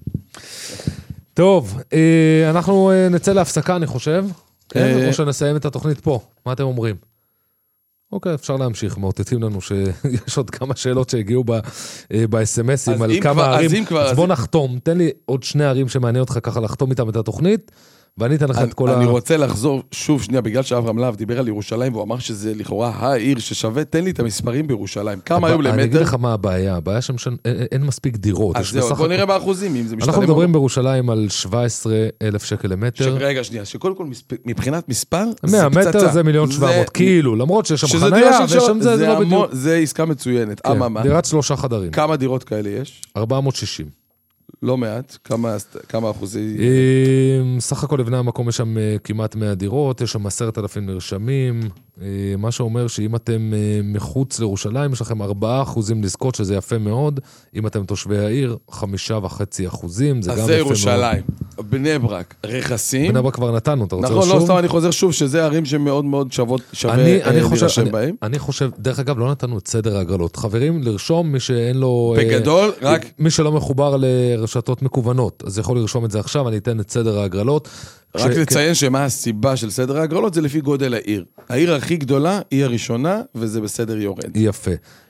טוב, אנחנו נצא להפסקה, אני חושב, או שנסיים את התוכנית פה. מה אתם אומרים? אוקיי, אפשר להמשיך, מאותתים לנו שיש עוד כמה שאלות שהגיעו ב-אס אם אסים על כמה ערים. אז בוא נחתום, תן לי עוד שני ערים שמעניין אותך ככה לחתום איתם את התוכנית, ואני אתן לך את כל ה... אני רוצה לחזור שוב שנייה, בגלל שאברהם להב דיבר על ירושלים, והוא אמר שזה לכאורה העיר ששווה, תן לי את המספרים בירושלים. כמה היו למטר? אני אגיד לך מה הבעיה, הבעיה שם שאין מספיק דירות. אז זהו, בוא נראה באחוזים, אם זה משתלם. אנחנו מדברים בירושלים על שבעה עשר אלף שקל למטר. רגע, שנייה, שקודם כל מבחינת מספר, מאה מטר זה מיליון שבע מאות, כאילו, למרות שיש שם חניה, ושם זה לא בדיוק. זה עסקה מצוינת. דירת שלושה חדרים. כמה דירות כאלה יש? ארבע מאות ושישים. לא מעט, כמה, כמה אחוזי... סך הכל לבני המקום יש שם כמעט מאה דירות, יש שם עשרת אלפים נרשמים, מה שאומר שאם אתם מחוץ לירושלים, יש לכם ארבעה אחוזים לזכות, שזה יפה מאוד, אם אתם תושבי העיר, חמישה וחצי אחוזים, זה גם יפה מאוד. אז זה ירושלים, בני ברק, רכסים. בני ברק כבר נתנו, אתה רוצה נכון, לשוב? לא, סתם אני חוזר שוב, שזה ערים שמאוד מאוד שוות, שווה להירשם בהם. אני חושב, דרך אגב, לא נתנו את סדר ההגרלות. חברים, לרשום מי שאין לו... בגדול, רק... מי שלא מחובר לרשתות מקוונות, אז יכול לרשום את זה עכשיו, אני אתן את סדר ההגרלות. רק לציין שמה הסיבה של סדר ההגרלות, זה לפי גודל העיר. העיר הכי גדולה היא הראשונה, וזה בסדר יורד. יפה.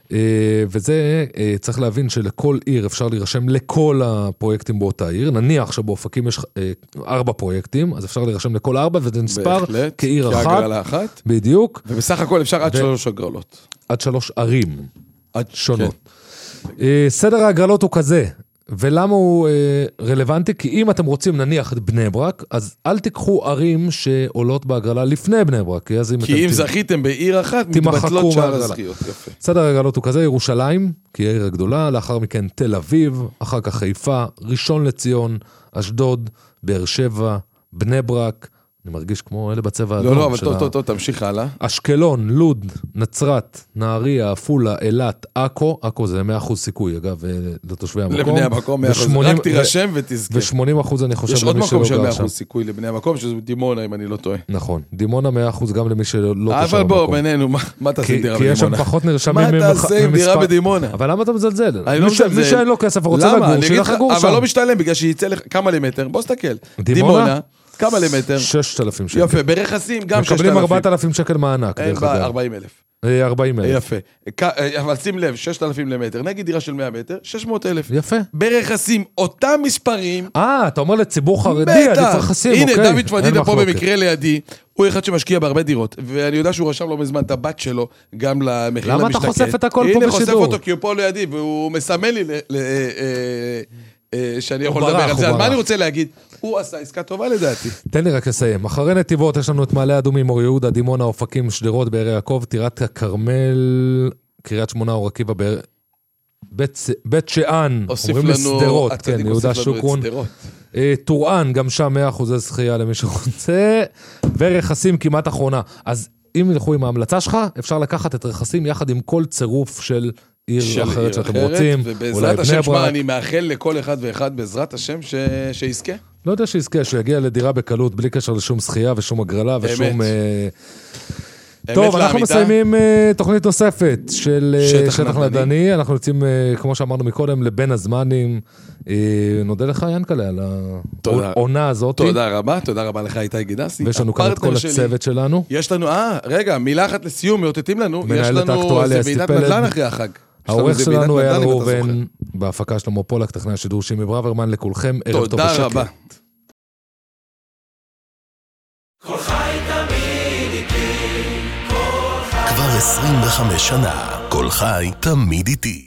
וזה, צריך להבין שלכל עיר אפשר להירשם לכל הפרויקטים באותה עיר. נניח שבאופקים יש ארבע פרויקטים, אז אפשר להירשם לכל ארבע, וזה נספר כעיר אחת. כהגרלה אחת. בדיוק. ובסך הכל אפשר עד שלוש הגרלות. עד שלוש ערים שונות. סדר ההגרלות הוא כזה. ולמה הוא אה, רלוונטי? כי אם אתם רוצים נניח את בני ברק, אז אל תיקחו ערים שעולות בהגרלה לפני בני ברק. כי, אם, כי אם ת... זכיתם בעיר אחת, מתבטלות שער הזכיות. יפה. סדר ההגרלות הוא כזה, ירושלים, כי היא העיר הגדולה, לאחר מכן תל אביב, אחר כך חיפה, ראשון לציון, אשדוד, באר שבע, בני ברק, אני מרגיש כמו אלה בצבע האדום. לא, לא, אבל טוב, טוב, טוב, תמשיך הלאה. אשקלון, לוד, נצרת, נהריה, אפולה, אילת, עכו, עכו זה מאה אחוז סיכוי, אגב, לתושבי המקום. לבני המקום, מאה אחוז, רק תירשם ותזכה. ו-שמונים אחוז אני חושב יש עוד מקום של מאה אחוז סיכוי לבני המקום, שזה דימונה, אם אני לא טועה. נכון, דימונה מאה אחוז גם למי שלא תושב המקום. אבל בוא, בינינו, מה תעשה עם דירה בדימונה? כי יש שם פחות נרשמים מה תעשה עם דירה בדימונה? אבל למה אתה מזלזל? מי שאין לו כסף ורוצה לגור, שילך לגור שם. אבל לא משתלם, בגלל שיצא לך כמה למטר. בוא סתכל. דימונה, כמה למטר? ששת אלפים שקל. יפה, ברכסים גם ששת אלפים. מקבלים ארבעת אלפים שקל מענק. אין בה, ארבעים אלף. ארבעים אלף. יפה. אבל שים לב, ששת אלפים למטר. נגיד דירה של מאה מטר, שש מאות אלף. יפה. ברכסים, אותם מספרים. אה, אתה אומר לציבור חרדי, עדיף רכסים, אוקיי. הנה, דוד פדידה פה במקרה לידי, הוא אחד שמשקיע בהרבה דירות, ואני יודע שהוא רשם לו מזמן את הבת שלו, גם למחיר למשתכן. למה אתה חושף את הכל פה בשידור? הנה, חושף אותו, כי הוא פה לידי, והוא מסמן לי שאני יכול לדבר על זה. על מה אני רוצה להגיד? הוא עשה עסקה טובה לדעתי. תן לי רק לסיים. אחרי נתיבות יש לנו את מעלה אדומים, אור יהודה, דימונה, אופקים, שדרות, באר יעקב, טירת הכרמל, קריית שמונה, אור עקיבא, בית שאן, אומרים לסדרות, כן, יהודה שוקרון. טורען, גם שם מאה אחוז זכייה למי שרוצה, ורכסים כמעט אחרונה. אז אם ילכו עם ההמלצה שלך, אפשר לקחת את רכסים יחד עם כל צירוף של עיר אחרת שאתם רוצים. ובעזרת השם, שמה, אני מאחל לכל אחד ואחד בעזרת השם ש... שיזכה. לא יודע שיזכה, שיגיע לדירה בקלות, בלי קשר לשום שחייה ושום הגרלה ושום... טוב, אנחנו מסיימים תוכנית נוספת של שטח נדל"ני, אנחנו יוצאים, כמו שאמרנו מקודם, לבין הזמנים. נודה לך, ינקלה, על העונה הזאת. תודה רבה, תודה רבה לך, איתי גידסי. ויש לנו כאן את כל הצוות שלנו. יש לנו, אה, רגע, מילה אחת לסיום, מאותתים לנו, יש מנהלת האקטואליה, ועידת נדל"ן אחרי החג. העורך שלנו היה ראובן, בהפקה שלמה פולק, טכנאי השידור שימי ברוורמן, לכולכם, ערב טוב ושקט. תודה רבה. כבר עשרים וחמש שנה, כל חי תמיד איתי.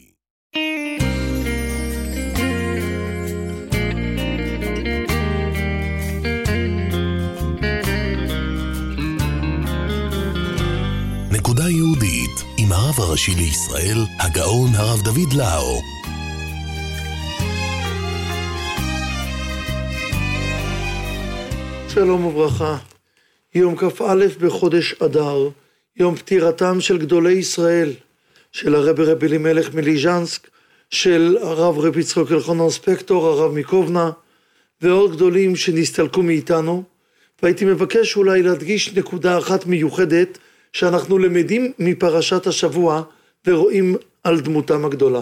נקודה יהודית עם הרב הראשי לישראל, הגאון הרב דוד לאו. שלום וברכה. יום כ"א בחודש אדר, יום פטירתם של גדולי ישראל, של הרב רבי אלימלך מליז'נסק, של הרב רבי יצחק אלחנן ספקטור, הרב מקובנה, ועוד גדולים שנסתלקו מאיתנו. והייתי מבקש אולי להדגיש נקודה אחת מיוחדת, שאנחנו למדים מפרשת השבוע ורואים על דמותם הגדולה.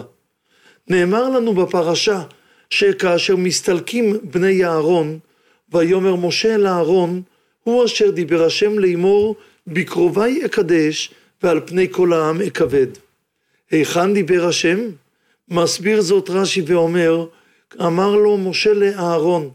נאמר לנו בפרשה שכאשר מסתלקים בני אהרון, ויאמר משה אל אהרון, הוא אשר דיבר השם לאמור, בקרובי אקדש ועל פני כל העם אכבד. היכן דיבר השם? מסביר זאת רש"י ואומר, אמר לו משה לאהרון,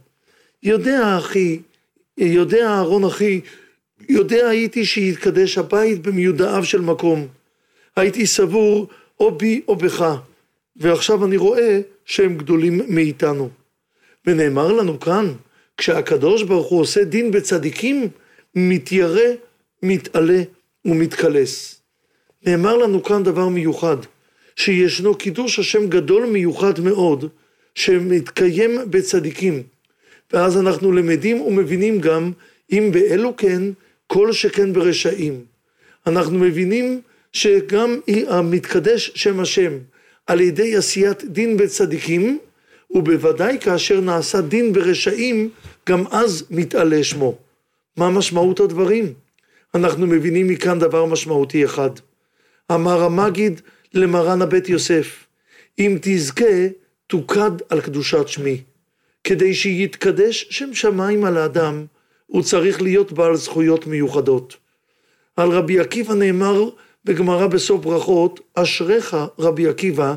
יודע אחי, יודע אהרון אחי, יודע הייתי שיתקדש הבית במיודעיו של מקום. הייתי סבור או בי או בך, ועכשיו אני רואה שהם גדולים מאיתנו. ונאמר לנו כאן, כשהקדוש ברוך הוא עושה דין בצדיקים, מתיירא, מתעלה ומתקלס. נאמר לנו כאן דבר מיוחד, שישנו קידוש השם גדול מיוחד מאוד, שמתקיים בצדיקים. ואז אנחנו למדים ומבינים גם, אם באלו כן, כל שכן ברשעים. אנחנו מבינים שגם המתקדש שם השם, על ידי עשיית דין בצדיקים, ובוודאי כאשר נעשה דין ברשעים, גם אז מתעלה שמו. מה משמעות הדברים? אנחנו מבינים מכאן דבר משמעותי אחד. אמר המגיד למרן הבית יוסף, אם תזכה תוקד על קדושת שמי. כדי שיתקדש שם שמיים על האדם, הוא צריך להיות בעל זכויות מיוחדות. על רבי עקיבא נאמר בגמרא בסוף ברכות, אשריך רבי עקיבא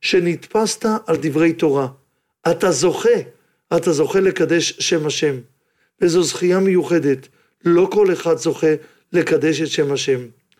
שנתפסת על דברי תורה. אתה זוכה, אתה זוכה לקדש שם השם. וזו זכייה מיוחדת, לא כל אחד זוכה לקדש את שם השם.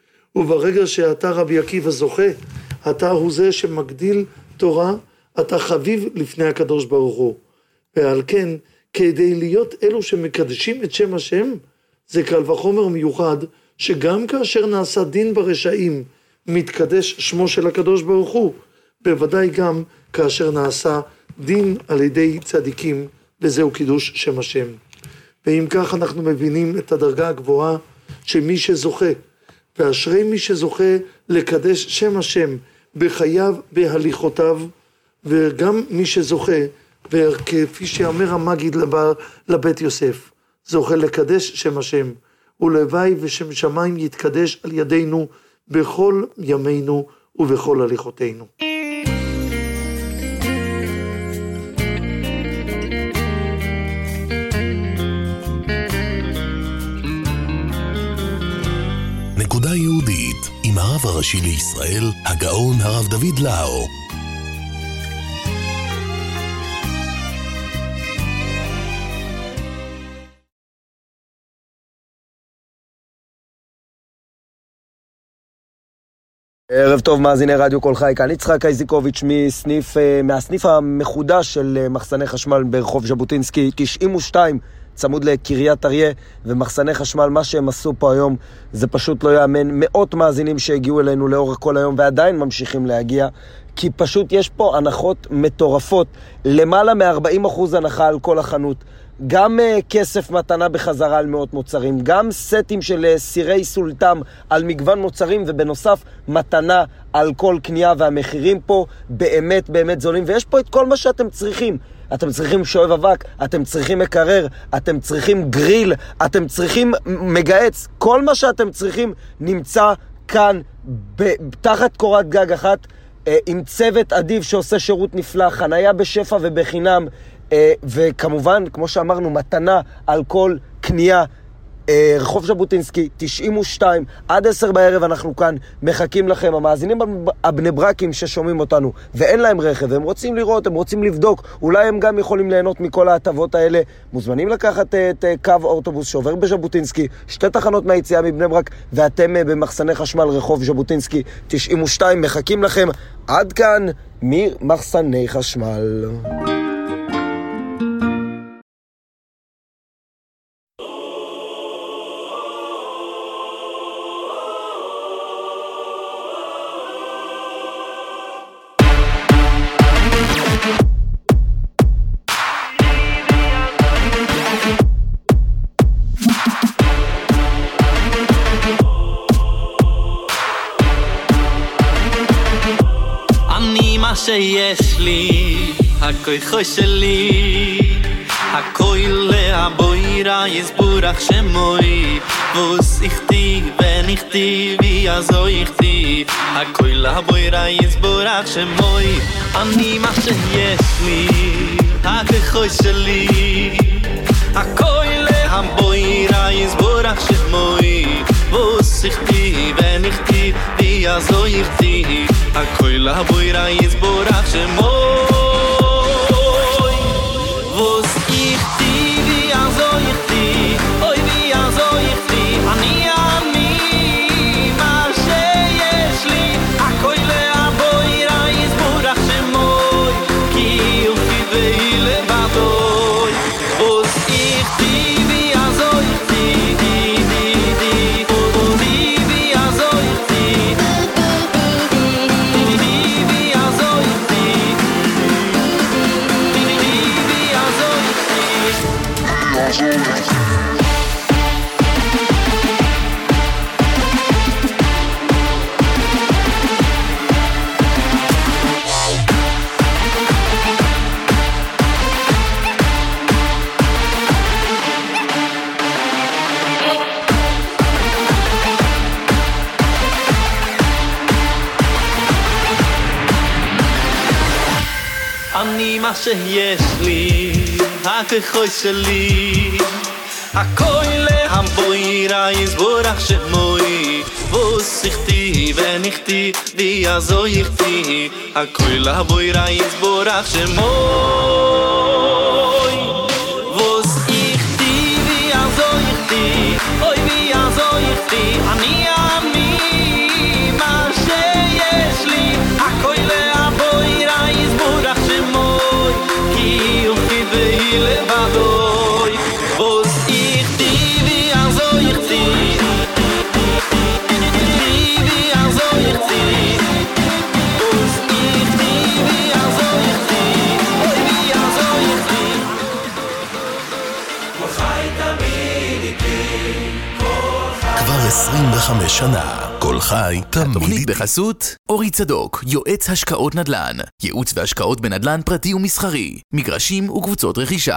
וברגע שאתה רבי עקיבא זוכה, אתה הוא זה שמגדיל תורה, אתה חביב לפני הקדוש ברוך הוא. ועל כן, כדי להיות אלו שמקדשים את שם השם, זה קל וחומר מיוחד, שגם כאשר נעשה דין ברשעים, מתקדש שמו של הקדוש ברוך הוא, בוודאי גם כאשר נעשה דין על ידי צדיקים, וזהו קידוש שם השם. ואם כך אנחנו מבינים את הדרגה הגבוהה, שמי שזוכה, ואשרי מי שזוכה לקדש שם השם, בחייו, בהליכותיו, וגם מי שזוכה, וכפי שאומר המגיד לבית יוסף, זוכה לקדש שם השם, ולוואי ושם שמיים יתקדש על ידינו בכל ימינו ובכל הליכותינו. נקודה יהודית עם הרב הראשי לישראל, הגאון הרב דוד לאו. ערב טוב מאזיני רדיו כל חי, כאן יצחק איזיקוביץ' מסניף, מהסניף המחודש של מחסני חשמל ברחוב ז'בוטינסקי תשעים ושתיים, צמוד לקריית אריה, ומחסני חשמל, מה שהם עשו פה היום זה פשוט לא יאמן. מאות מאזינים שהגיעו אלינו לאורך כל היום ועדיין ממשיכים להגיע, כי פשוט יש פה הנחות מטורפות, למעלה מ-ארבעים אחוז הנחה על כל החנות. גם uh, כסף מתנה בחזרה על מאות מוצרים, גם סטים של uh, סירי סולטם על מגוון מוצרים, ובנוסף מתנה על כל קנייה, והמחירים פה באמת באמת זולים, ויש פה את כל מה שאתם צריכים. אתם צריכים שואב אבק, אתם צריכים מקרר, אתם צריכים גריל, אתם צריכים מגעץ, כל מה שאתם צריכים נמצא כאן תחת קורת גג אחת, עם צוות אדיב שעושה שירות נפלא, חנייה בשפע ובחינם, וכמובן, כמו שאמרנו, מתנה על כל קנייה. רחוב ז'בוטינסקי, תשעים ושתיים, עד עשר בערב אנחנו כאן, מחכים לכם. המאזינים הבני ברקים ששומעים אותנו ואין להם רכב, הם רוצים לראות, הם רוצים לבדוק, אולי הם גם יכולים ליהנות מכל ההטבות האלה, מוזמנים לקחת את קו אוטובוס שעובר בז'בוטינסקי, שתי תחנות מהיציאה מבני ברק, ואתם במחסני חשמל רחוב ז'בוטינסקי תשעים ושתיים, מחכים לכם. עד כאן ממחסני חשמל. שיש לי, הכוחו שלי, הכל להבוירה יסבורך שמוי, ווס איכתי ונכתי ויעזו איכתי, הכל להבוירה יסבורך שמוי, אני מה שיש לי, הכוחו שלי, הכל להבוירה יסבורך שמוי, ווס איכתי ונכתי ויעזו איכתי, הכל להבוירה יסבורך שמוי, ווס איכתי ויעזו איכתי, אוי ויעזו איכתי, אני אני מה שיש לי, הכל להבוירה יסבורך שמוי, כי אופי והיא לבדוי, ווס איכתי ויעזו איכתי, די די די, אוי ויעזו איכתי, אני מה שיש לי, הכוחו שלי, הכל להבוירה יסבורך שמוי, ווס איכתי ונכתי ויעזו איכתי, הכל להבוירה יסבורך שמוי, ווס איכתי ויעזו איכתי, אוי ויעזו איכתי, אני אני מה שיש לי, הכל להבוירה יסבורך שמוי, כי אופי והיא לבדוי, ווס איכתי ויעזו איכתי, ויעזו איכתי, ווס איכתי ויעזו איכתי, אוי ויעזו איכתי, כל חי תמיד איתי, כבר עשרים וחמש שנה, כל חי תמיד בחסות אורי צדוק, יועץ השקעות נדל"ן, ייעוץ והשקעות בנדל"ן פרטי ומסחרי, מגרשים וקבוצות רכישה.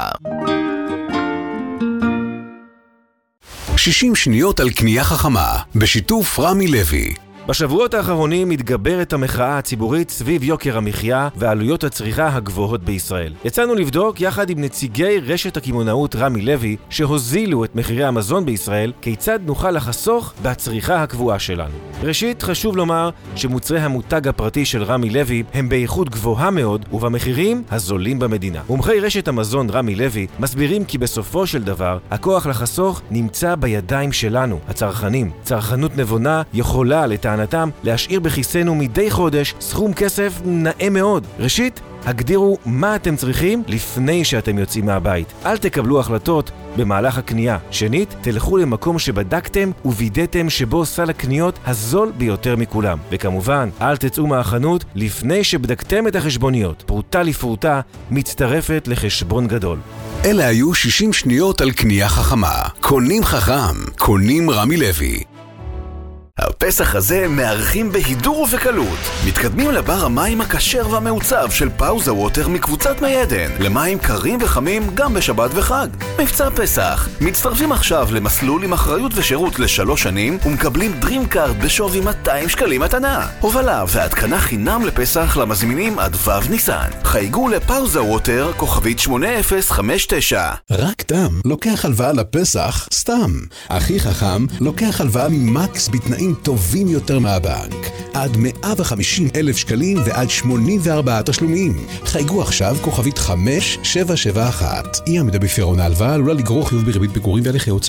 שישים שניות על קנייה חכמה, בשיתוף רמי לוי. בשבועות האחרונים מתגברת המחאה הציבורית סביב יוקר המחיה ועלויות הצריכה הגבוהות בישראל. יצאנו לבדוק יחד עם נציגי רשת הקמעונאות רמי לוי שהוזילו את מחירי המזון בישראל, כיצד נוכל לחסוך בצריכה הקבועה שלנו. ראשית, חשוב לומר שמוצרי המותג הפרטי של רמי לוי הם באיכות גבוהה מאוד ובמחירים הזולים במדינה. מומחי רשת המזון רמי לוי מסבירים כי בסופו של דבר הכוח לחסוך נמצא בידיים שלנו, הצרכנים. צרכנות נבונה יכולה לטענם לטענתם להשאיר בכיסנו מדי חודש סכום כסף נאה מאוד. ראשית, הגדירו מה אתם צריכים לפני שאתם יוצאים מהבית. אל תקבלו החלטות במהלך הקנייה. שנית, תלכו למקום שבדקתם ווידאתם שבו סל הקניות הזול ביותר מכולם. וכמובן, אל תצאו מהחנות לפני שבדקתם את החשבוניות. פרוטה לפרוטה מצטרפת לחשבון גדול. אלה היו שישים שניות על קנייה חכמה. קונים חכם, קונים רמי לוי. הפסח הזה מארחים בהידור ובקלות. מתקדמים לבר המים הכשר והמעוצב של פאוזה ווטר מקבוצת מי עדן, למים קרים וחמים גם בשבת וחג. מבצע פסח. מצטרפים עכשיו למסלול עם אחריות ושירות לשלוש שנים ומקבלים דרים קארד בשווי מאתיים שקלים מתנה. הובלה והתקנה חינם לפסח למזמינים עד ו' ניסן. חייגו לפאוזה ווטר כוכבית שמונה אפס חמש תשע. רק תם לוקח הלוואה לפסח סתם. הכי חכם לוקח הלוואה ממקס בתנאים טובים יותר מהבנק. עד מאה וחמישים אלף שקלים ועד שמונים וארבעה תשלומים. חייגו עכשיו כוכבית חמש שבע שבע אחת. אי עמידה בפירעון ההלוואה עלולה לגרור חיוב בריבית פיגורים והליכי הוצאה.